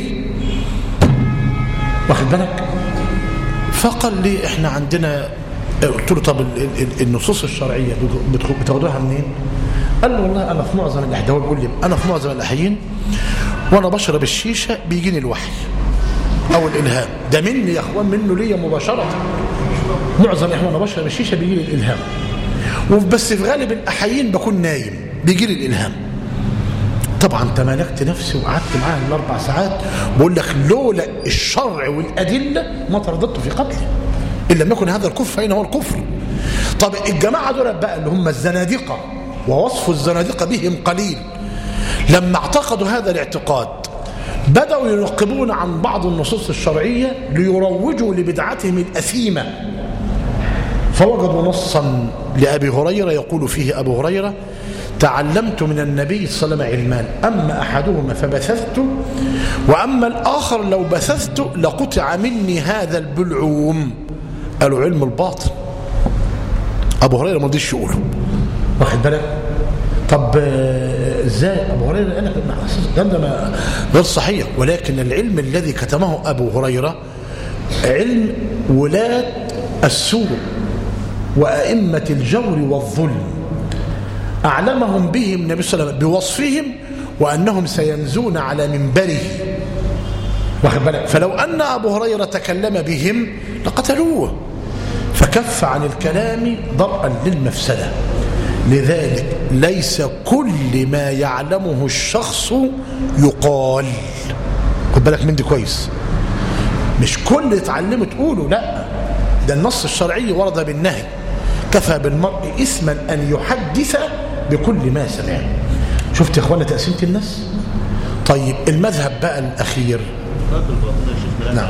واخد بالك؟ فقال لي احنا عندنا. قلت له طب النصوص الشرعية بتاخدوها منين؟ قال له والله أنا في معظم الأحيان، بيقول لي أنا في معظم الأحيان وأنا بشرب الشيشة بيجيني الوحي أو الإلهام. ده مني يا أخوان، منه ليا مباشرة. معظم الأحيان وأنا بشرب الشيشة بيجيني الإلهام، وبس في غالب الأحيان بكون نايم بيجيني الإلهام. طبعا تمالكت نفسي وقعدت معاه الأربع ساعات بقول لك لولا الشرع والأدلة ما ترددت في قتله، إن لم يكن هذا الكفر فأين هو الكفر؟ طب الجماعة دول بقى اللي هم الزنادقة، ووصف الزنادقة بهم قليل، لما اعتقدوا هذا الاعتقاد بدأوا ينقبون عن بعض النصوص الشرعية ليروجوا لبدعتهم الأثيمة. فوجدوا نصا لأبي هريرة يقول فيه أبو هريرة: تعلمت من النبي صلى الله عليه وسلم علمان، أما أحدهما فبثثت، وأما الآخر لو بثثت لقطع مني هذا البلعوم. قالوا علم الباطن. أبو هريرة ما رضيش يقوله، واخد بالك؟ طب ازاي أبو هريرة قال لك ده ده غير صحيح؟ ولكن العلم الذي كتمه أبو هريرة علم ولاة السوء وأئمة الجور والظلم، أعلمهم بهم النبي صلى الله عليه وسلم بوصفهم وأنهم سينزون على منبره، واخد بالك؟ فلو أن أبو هريرة تكلم بهم لقتلوه، فكف عن الكلام ضرءا للمفسدة. لذلك ليس كل ما يعلمه الشخص يقال. خد بالك من دي كويس، مش كل اللي تعلمه تقوله، لا، ده النص الشرعي ورد بالنهي. كفى بالمرء إثما أن يحدث بكل ما سمع. شفت يا اخوانا تقسيمة الناس؟ طيب المذهب بقى الأخير، نعم،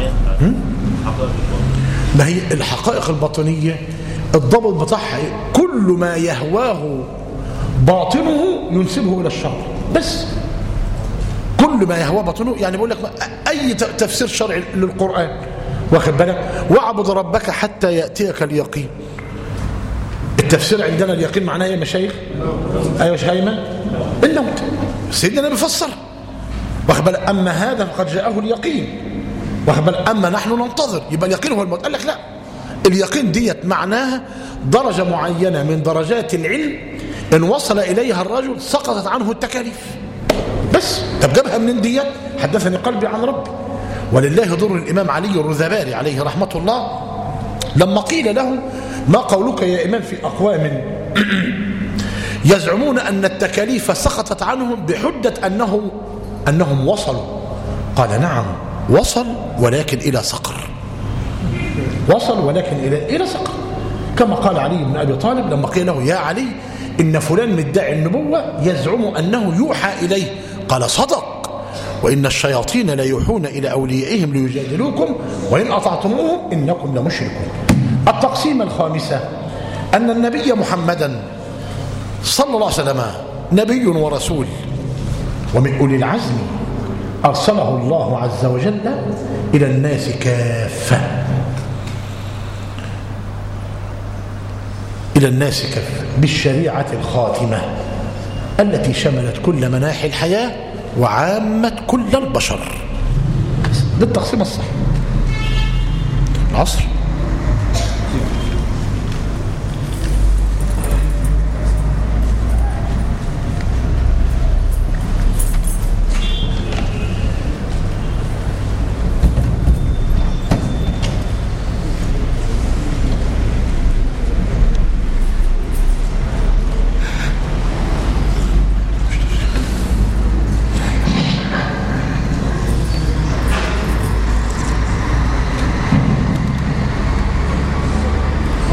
ما هي الحقائق الباطنية الضبط بتاعها كل ما يهواه باطنه ينسبه إلى الشر، بس كل ما يهواه باطنه. يعني بقول لك أي تفسير شرعي للقرآن، واخد بالك؟ واعبد ربك حتى يأتيك اليقين. التفسير عندنا اليقين معناه يا مشايخ؟ ايوه يا شيماء، الموت. سيدنا بيفسر، واخد بالك؟ اما هذا فقد جاءه اليقين، واخد بالك؟ اما نحن ننتظر، يبقى اليقين هو الموت. قال لك لا، اليقين ديت معناها درجه معينه من درجات العلم ان وصل اليها الرجل سقطت عنه التكاليف بس. طب جابها منين ديت؟ حدثني قلبي عن ربي. ولله در الامام علي الرذباري عليه رحمه الله لما قيل له: ما قولك يا إمام في أقوام يزعمون أن التكاليف سقطت عنهم بحجة أنه أنهم وصلوا؟ قال: نعم وصل، ولكن إلى سقر. وصل ولكن إلى إلى سقر، كما قال علي بن أبي طالب لما قيل له: يا علي إن فلان مدعي النبوة يزعم أنه يوحى إليه. قال: صدق، وإن الشياطين لا يوحون إلى أوليائهم ليجادلوكم وإن أطعتموهم إنكم لمشركون. التقسيمة الخامسة أن النبي محمدا صلى الله عليه وسلم نبي ورسول ومن أولي العزم، أرسله الله عز وجل إلى الناس كافة، إلى الناس كافة بالشريعة الخاتمة التي شملت كل مناحي الحياة وعامة كل البشر. ده التقسيم الصح. العصر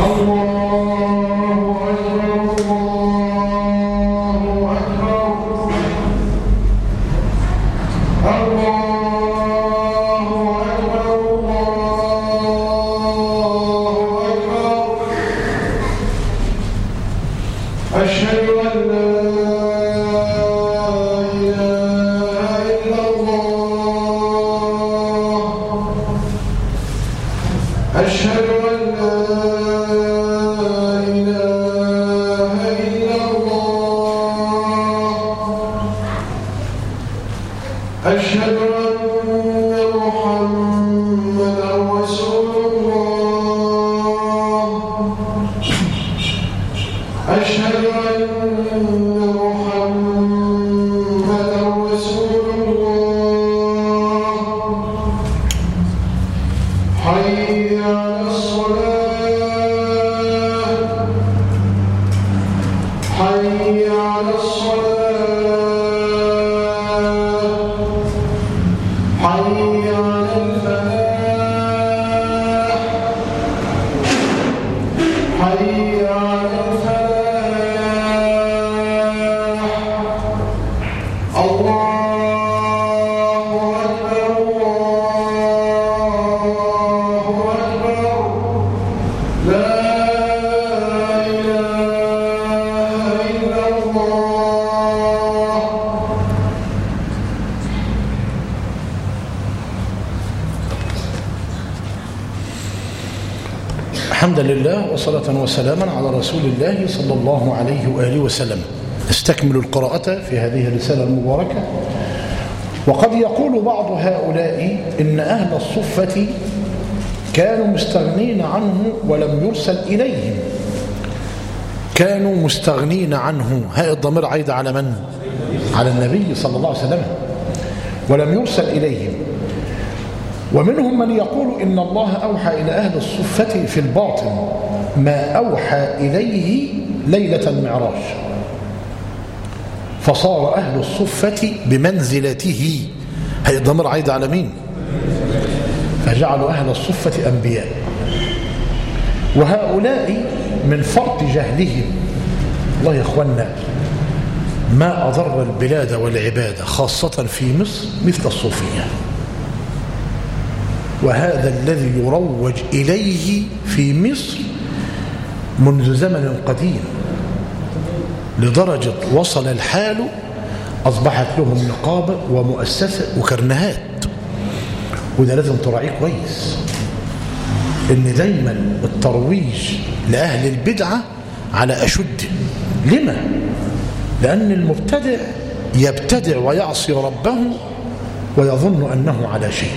الحمد لله وصلاة وسلاما على رسول الله صلى الله عليه وآله وسلم. نستكمل القراءة في هذه الرسالة المباركة. وقد يقول بعض هؤلاء إن أهل الصفة كانوا مستغنين عنه ولم يرسل إليهم. كانوا مستغنين عنه، هاء الضمير عايد على من؟ على النبي صلى الله عليه وسلم، ولم يرسل إليهم. ومنهم من يقول إن الله أوحى إلى أهل الصفة في الباطن ما أوحى إليه ليلة المعراج، فصار أهل الصفة بمنزلته، هي الضمير عايد على مين؟ فجعلوا أهل الصفة أنبياء. وهؤلاء من فرط جهلهم، الله يا إخوانا ما أضر البلاد والعباد خاصة في مصر مثل الصوفية، وهذا الذي يروج إليه في مصر منذ زمن قديم، لدرجة وصل الحال أصبحت لهم نقابة ومؤسسة وكرنهات. وده لازم تراعيه كويس، إن دايما الترويج لأهل البدعة على أشد. لما؟ لأن المبتدع يبتدع ويعصي ربه ويظن أنه على شيء.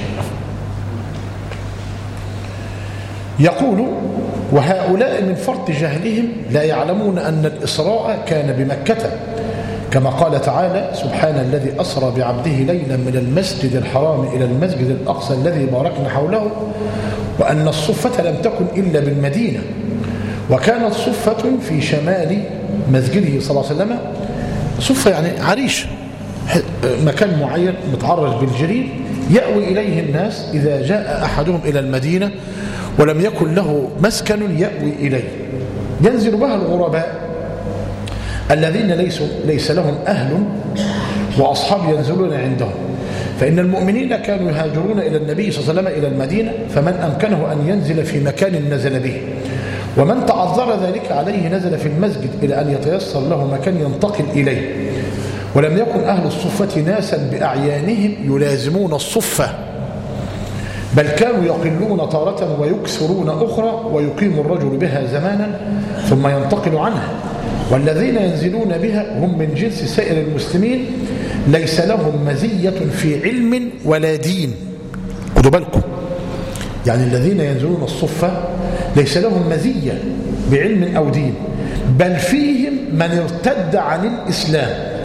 يقول وهؤلاء من فرط جهلهم لا يعلمون أن الإسراء كان بمكة، كما قال تعالى سبحان الذي أسرى بعبده ليلا من المسجد الحرام إلى المسجد الأقصى الذي باركنا حوله، وأن الصفة لم تكن إلا بالمدينة، وكانت صفة في شمال مسجده صلى الله عليه وسلم. صفة يعني عريش، مكان معين متعرج بالجريد يأوي إليه الناس إذا جاء أحدهم إلى المدينة ولم يكن له مسكن يأوي إليه، ينزل بها الغرباء الذين ليسوا ليس لهم أهل وأصحاب ينزلون عندهم. فإن المؤمنين كانوا يهاجرون إلى النبي صلى الله عليه وسلم إلى المدينة، فمن أمكنه أن ينزل في مكان نزل به، ومن تعذر ذلك عليه نزل في المسجد إلى أن يتيسر له مكان ينتقل إليه. ولم يكن أهل الصفة ناسا بأعيانهم يلازمون الصفة، بل كانوا يقلون تارة ويكثرون أخرى، ويقيم الرجل بها زمانا ثم ينتقل عنها. والذين ينزلون بها هم من جنس سائر المسلمين، ليس لهم مزية في علم ولا دين. خدوا بالكم، يعني الذين ينزلون الصفة ليس لهم مزية بعلم أو دين، بل فيهم من ارتد عن الإسلام.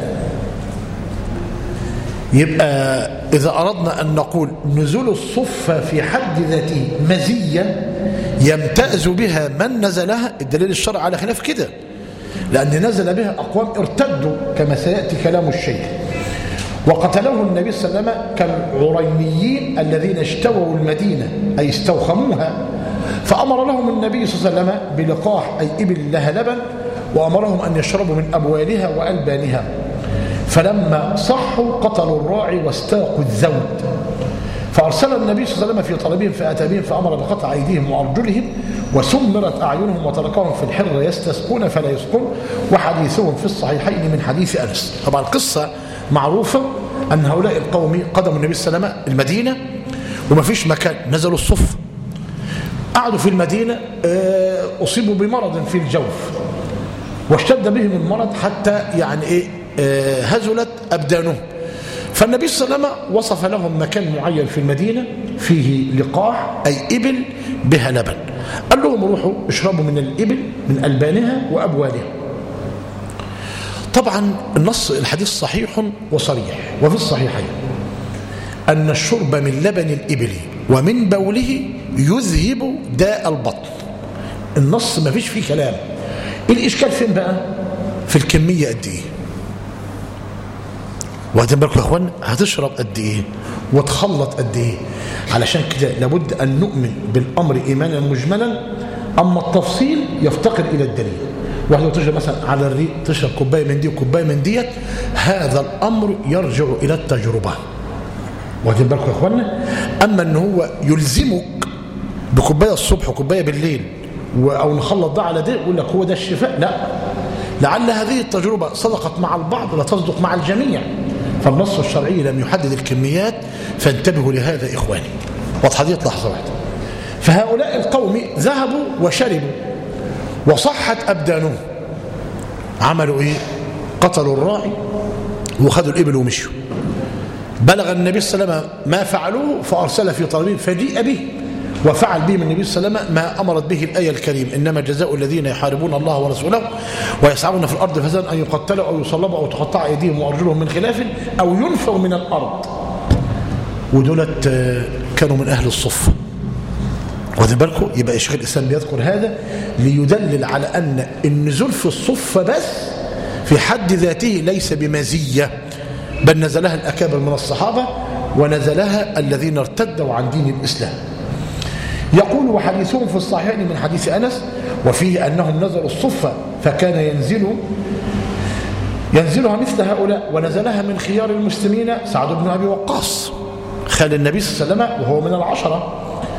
يبقى إذا أردنا أن نقول نزول الصفة في حد ذاته مزية يمتاز بها من نزلها، الدليل الشرعي على خلاف كده، لأن نزل بها أقوام ارتدوا كما سيأتي كلام الشيخ، وقتله النبي صلى الله عليه وسلم كالعرينيين الذين اشتووا المدينة أي استوخموها، فأمر لهم النبي صلى الله عليه وسلم بلقاح أي إبل لها لبن، وأمرهم أن يشربوا من أبوالها وألبانها. فلما صحوا قتلوا الراعي واستاقوا الذود، فأرسل النبي صلى الله عليه وسلم في طلبهم فأتى بهم فأمر بقطع أيديهم وأرجلهم وسمرت أعينهم وتركهم في الحر يستسقون فلا يسقون. وحديثهم في الصحيحين من حديث أنس. طبعا القصة معروفة أن هؤلاء القوم قدموا النبي صلى الله عليه وسلم المدينة وما فيش مكان، نزلوا الصف، قعدوا في المدينة، أصيبوا بمرض في الجوف واشتد بهم المرض حتى يعني إيه هزلت أبدانهم. فالنبي صلى الله عليه وسلم وصف لهم مكان معين في المدينة فيه لقاح أي إبل بها لبن، قال لهم روحوا اشربوا من الإبل من ألبانها وأبوالها. طبعا النص الحديث صحيح وصريح، وفي الصحيحين أن الشرب من لبن الإبل ومن بوله يذهب داء البطن. النص ما فيش فيه كلام. الإشكال فين بقى؟ في الكمية قد إيه، وهدين بالكم يا اخوان هتشرب قد ايه وتخلط قد ايه. علشان كده لابد ان نؤمن بالامر ايمانا مجملا، اما التفصيل يفتقر الى الدليل. واحد لو تشرب مثلا على الريق تشرب كوبايه من دي وكوبايه من ديت، هذا الامر يرجع الى التجربه. وهدين بالكم يا اخوانا، اما ان هو يلزمك بكوبايه الصبح وكوبايه بالليل او نخلط ده على ده يقول لك هو ده الشفاء، لا، لعل هذه التجربه صدقت مع البعض لا تصدق مع الجميع. فالنص الشرعي لم يحدد الكميات، فانتبهوا لهذا إخواني. واضحة دي لحظة واحدة. فهؤلاء القوم ذهبوا وشربوا وصحت أبدانهم، عملوا إيه؟ قتلوا الراعي وخذوا الإبل ومشوا. بلغ النبي صلى الله عليه وسلم ما فعلوه فأرسل في طلبهم فجيء به، وفعل بهم النبي صلى الله عليه وسلم ما أمرت به الآية الكريمة: إنما جزاء الذين يحاربون الله ورسوله ويسعون في الأرض فسادا أن يقتلوا أو يصلبوا أو تقطع أيديهم وأرجلهم من خلاف أو ينفوا من الأرض. ودولت كانوا من أهل الصفة. واخدين بالكم؟ يبقى الشيخ الإسلام بيذكر هذا ليدلل على أن النزول في الصفة بس في حد ذاته ليس بمزية، بل نزلها الأكابر من الصحابة ونزلها الذين ارتدوا عن دين الإسلام. يقول: وحديثهم في الصحيحين من حديث أنس وفيه أنهم نزلوا الصفة فكان ينزل ينزلها مثل هؤلاء، ونزلها من خيار المسلمين سعد بن أبي وقاص خال النبي صلى الله عليه وسلم وهو من العشرة،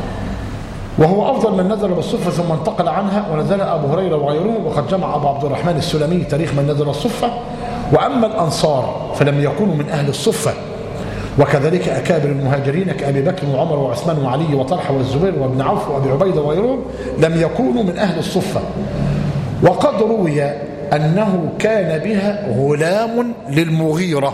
وهو أفضل من نزل بالصفة ثم انتقل عنها، ونزل أبو هريرة وغيره. وقد جمع أبو عبد الرحمن السلمي تاريخ من نزل الصفة. وأما الأنصار فلم يكونوا من أهل الصفة، وكذلك أكابر المهاجرين كأبي بكر وعمر وعثمان وعلي وطلحة والزبير وابن عوف وأبي عبيدة وغيرهم لم يكونوا من أهل الصفة. وقد روي أنه كان بها غلام للمغيرة،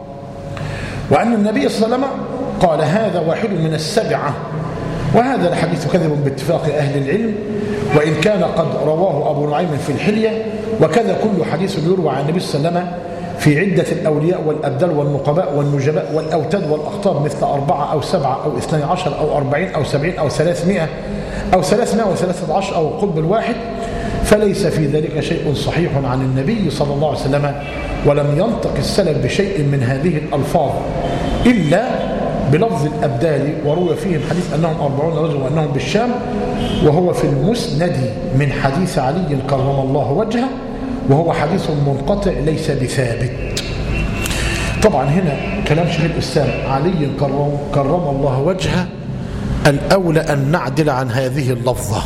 وأن النبي صلى الله عليه وسلم قال: هذا واحد من السبعة. وهذا الحديث كذب باتفاق أهل العلم، وإن كان قد رواه أبو نعيم في الحلية. وكذا كل حديث يروى عن النبي صلى الله عليه وسلم في عدة الأولياء والأبدال والنقباء والنجباء والأوتاد والأقطاب مثل أربعة أو سبعة أو اثني عشر أو أربعين أو سبعين أو ثلاثمائة أو ثلاثمائة وثلاثة عشر أو القطب الواحد، فليس في ذلك شيء صحيح عن النبي صلى الله عليه وسلم. ولم ينطق السلف بشيء من هذه الألفاظ إلا بلفظ الأبدال، وروي فيهم حديث أنهم أربعون رجل وأنهم بالشام، وهو في المسند من حديث علي كرم الله وجهه، وهو حديث منقطع ليس بثابت. طبعا هنا كلام شيخ الإسلام علي كرم, كرم الله وجهه، الأولى أن نعدل عن هذه اللفظة،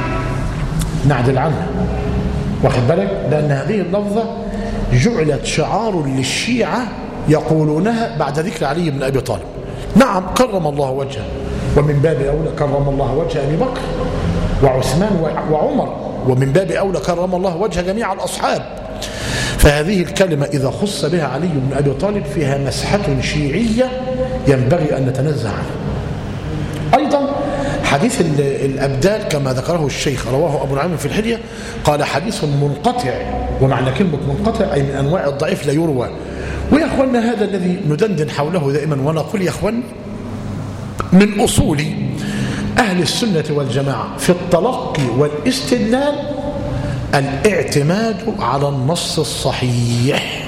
نعدل عنها، واخد بالك؟ لأن هذه اللفظة جعلت شعار للشيعة يقولونها بعد ذكر علي بن أبي طالب. نعم كرم الله وجهه، ومن باب أولى كرم الله وجه أبي بكر وعثمان وعمر، ومن باب أولى كرم الله وجه جميع الأصحاب. فهذه الكلمة إذا خص بها علي بن أبي طالب فيها مسحة شيعية ينبغي أن نتنزه عنها. أيضا حديث الأبدال كما ذكره الشيخ رواه أبو نعيم في الحلية، قال: حديث منقطع. ومعنى كلمة منقطع أي من أنواع الضعيف لا يروى. ويا أخوانا هذا الذي ندندن حوله دائما، ونقول يا أخوان من أصول أهل السنة والجماعة في التلقي والاستدلال الاعتماد على النص الصحيح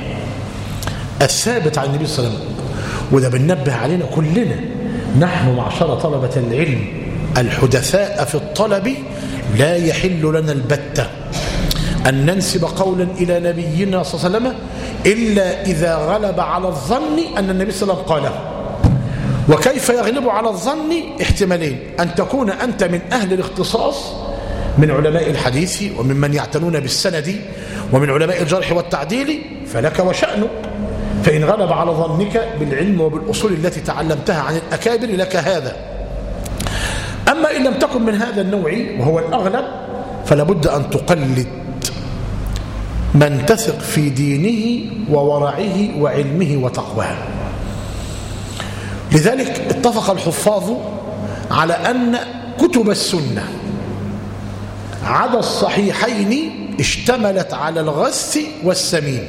الثابت عن النبي صلى الله عليه وسلم. وده بننبه علينا كلنا نحن معشر طلبة العلم الحدثاء في الطلب لا يحل لنا البتة أن ننسب قولا إلى نبينا صلى الله عليه وسلم إلا إذا غلب على الظن أن النبي صلى الله عليه وسلم قاله. وكيف يغلب على الظن؟ احتمالين: أن تكون أنت من أهل الاختصاص من علماء الحديث وممن يعتنون بالسند ومن علماء الجرح والتعديل فلك وشأنك، فإن غلب على ظنك بالعلم وبالأصول التي تعلمتها عن الأكابر لك هذا. أما إن لم تكن من هذا النوع وهو الأغلب فلا بد أن تقلد من تثق في دينه وورعه وعلمه وتقواه. لذلك اتفق الحفاظ على أن كتب السنة عدا الصحيحين اشتملت على الغث والسمين،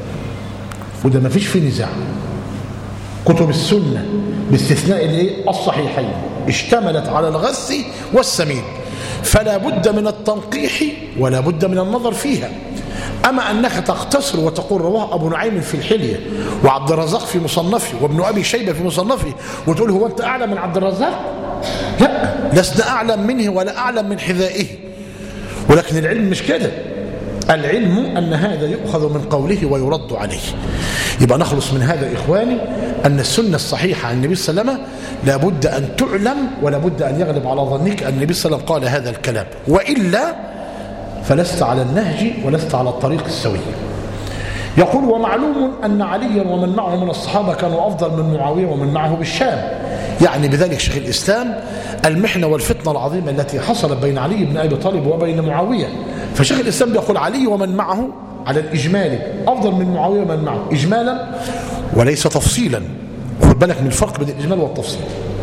وده ما فيش فيه نزاع. كتب السنة باستثناء الصحيحين اشتملت على الغث والسمين، فلا بد من التنقيح ولا بد من النظر فيها. أما أنك تقتصر وتقول رواه أبو نعيم في الحلية وعبد الرزاق في مصنفه وابن أبي شيبة في مصنفه وتقول هو أنت أعلم من عبد الرزاق؟ لا، لسنا أعلم منه ولا أعلم من حذائه، ولكن العلم مش كده. العلم أن هذا يؤخذ من قوله ويرد عليه. يبقى نخلص من هذا إخواني أن السنة الصحيحة عن النبي صلى الله عليه وسلم لابد أن تعلم ولا بد أن يغلب على ظنك أن النبي صلى الله عليه وسلم قال هذا الكلام، وإلا فلست على النهج ولست على الطريق السوي. يقول: ومعلوم أن عليا ومن معه من الصحابة كانوا أفضل من معاوية ومن معه بالشام. يعني بذلك شيخ الإسلام المحنة والفتنة العظيمة التي حصلت بين علي بن أبي طالب وبين معاوية، فشيخ الإسلام بيقول علي ومن معه على الإجمال أفضل من معاوية ومن معه إجمالا وليس تفصيلا. خد بالك من الفرق بين الإجمال والتفصيل.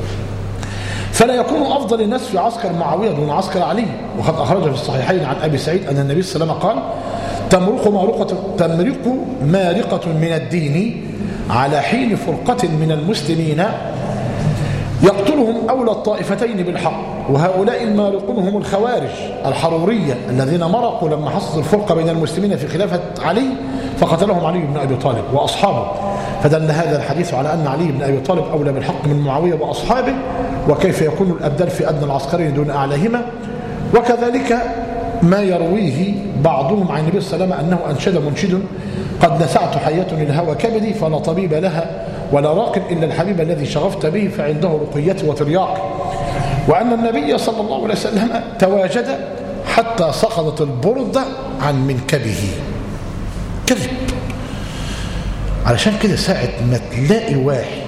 فلا يكون أفضل الناس في عسكر معاوية دون عسكر علي. وقد أخرج في الصحيحين عن أبي سعيد أن النبي صلى الله عليه وسلم قال: تمرق مارقة, تمرق مارقة من الدين على حين فرقة من المسلمين يقتلهم أولى الطائفتين بالحق، وهؤلاء المارقون هم الخوارج الحرورية الذين مرقوا لما حصلت الفرقة بين المسلمين في خلافة علي فقتلهم علي بن أبي طالب وأصحابه. فدل هذا الحديث على أن علي بن أبي طالب أولى بالحق من معاوية وأصحابه، وكيف يكون الأبدال في أدنى العسكرين دون أعلاهما. وكذلك ما يرويه بعضهم عن النبي صلى الله عليه وسلم أنه أنشد منشد: قد نسعت حياة الهوى كبدي فلا طبيب لها ولا راق إلا الحبيب الذي شغفت به فعنده رقيتي وترياقي. وأن النبي صلى الله عليه وسلم تواجد حتى سقطت البردة عن منكبه. كذب. علشان كده ساعة ما تلاقي واحد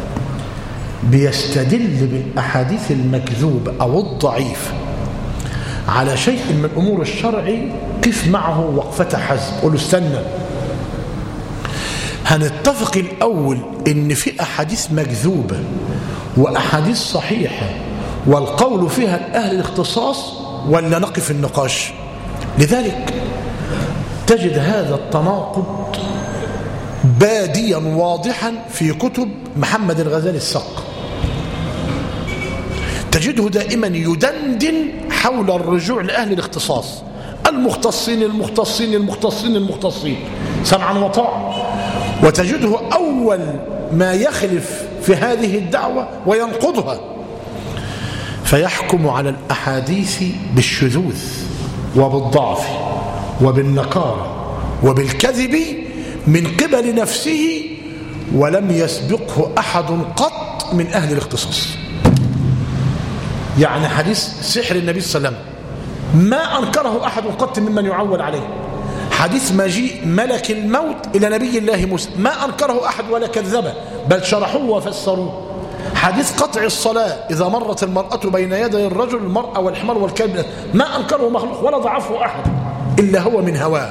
بيستدل بالأحاديث المكذوبة أو الضعيفة على شيء من أمور الشرع قف معه وقفة حزم، قل له استنى، هنتفق الأول إن في أحاديث مكذوبة وأحاديث صحيحة والقول فيها الأهل الاختصاص، ولا نقف النقاش؟ لذلك تجد هذا التناقض باديا واضحا في كتب محمد الغزالي السق. تجده دائما يدندن حول الرجوع لأهل الاختصاص، المختصين المختصين المختصين المختصين سمعا وطاعا، وتجده أول ما يخلف في هذه الدعوة وينقضها فيحكم على الأحاديث بالشذوذ وبالضعف وبالنكارة وبالكذب من قبل نفسه، ولم يسبقه أحد قط من أهل الاختصاص. يعني حديث سحر النبي صلى الله عليه وسلم ما أنكره أحد قط ممن يعول عليه. حديث مجيء ملك الموت إلى نبي الله موسى ما أنكره أحد ولا كذبه، بل شرحوه وفسروه. حديث قطع الصلاة إذا مرت المرأة بين يدي الرجل المرأة والحمار والكلب ما أنكره مخلوق ولا ضعفه أحد إلا هو من هواه.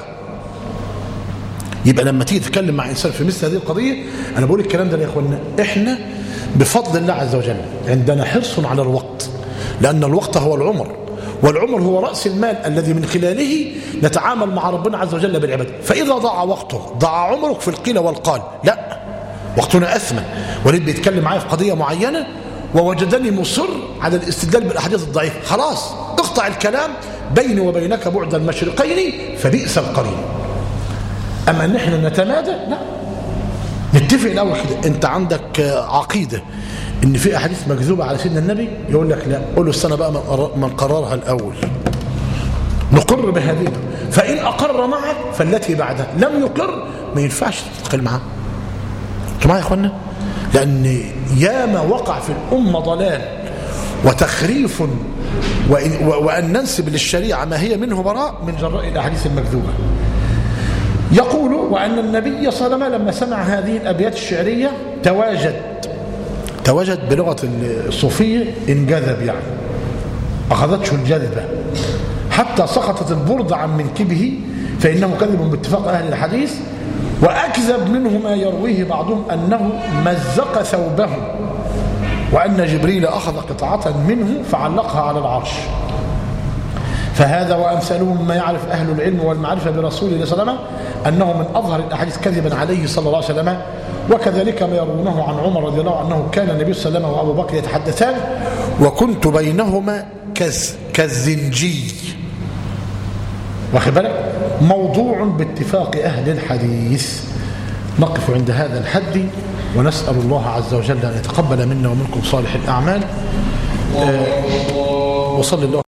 يبقى لما تيجي تتكلم مع إنسان في مثل هذه القضية، أنا بقول الكلام ده يا إخواننا، إحنا بفضل الله عز وجل عندنا حرص على الوقت، لأن الوقت هو العمر، والعمر هو رأس المال الذي من خلاله نتعامل مع ربنا عز وجل بالعبادة. فإذا ضاع وقته ضاع عمرك في القيل والقال. لا، وقتنا أثمن. ولد بيتكلم معايا في قضية معينة ووجدني مصر على الاستدلال بالأحاديث الضعيفة، خلاص اقطع الكلام، بيني وبينك بعد المشرقين فبئس القرين. أما أن احنا نتمادى، لا، نتفق الأول كده. أنت عندك عقيدة ان في احاديث مكذوبه على سيدنا النبي، يقول لك لا، قول له استنى بقى من قررها الاول، نقر بهذه، فان اقر معك فالتي بعدها، لم يقر ما ينفعش تتقل معاه. انتوا معايا يا اخوانا؟ لان ياما وقع في الامه ضلال وتخريف وان ننسب للشريعه ما هي منه براء من جراء الاحاديث المكذوبه. يقول وان النبي صلى الله عليه وسلم لما سمع هذه الابيات الشعريه تواجد تواجد بلغه الصوفيه، انجذب، يعني اخذته الجذبه حتى سقطت البرد عن منكبه، فانه كذب باتفاق اهل الحديث، واكذب منه ما يرويه بعضهم انه مزق ثوبه، وان جبريل اخذ قطعه منه فعلقها على العرش. فهذا وامثاله مما يعرف اهل العلم والمعرفه برسول الله صلى الله عليه وسلم انه من اظهر الاحاديث كذبا عليه صلى الله عليه وسلم. وكذلك ما يروونه عن عمر رضي الله عنه كان النبي صلى الله عليه وسلم وابو بكر يتحدثان وكنت بينهما كز كالزنجي، واخد بالك، موضوع باتفاق اهل الحديث. نقف عند هذا الحد ونسال الله عز وجل ان يتقبل منا ومنكم صالح الاعمال. آه وصلى الله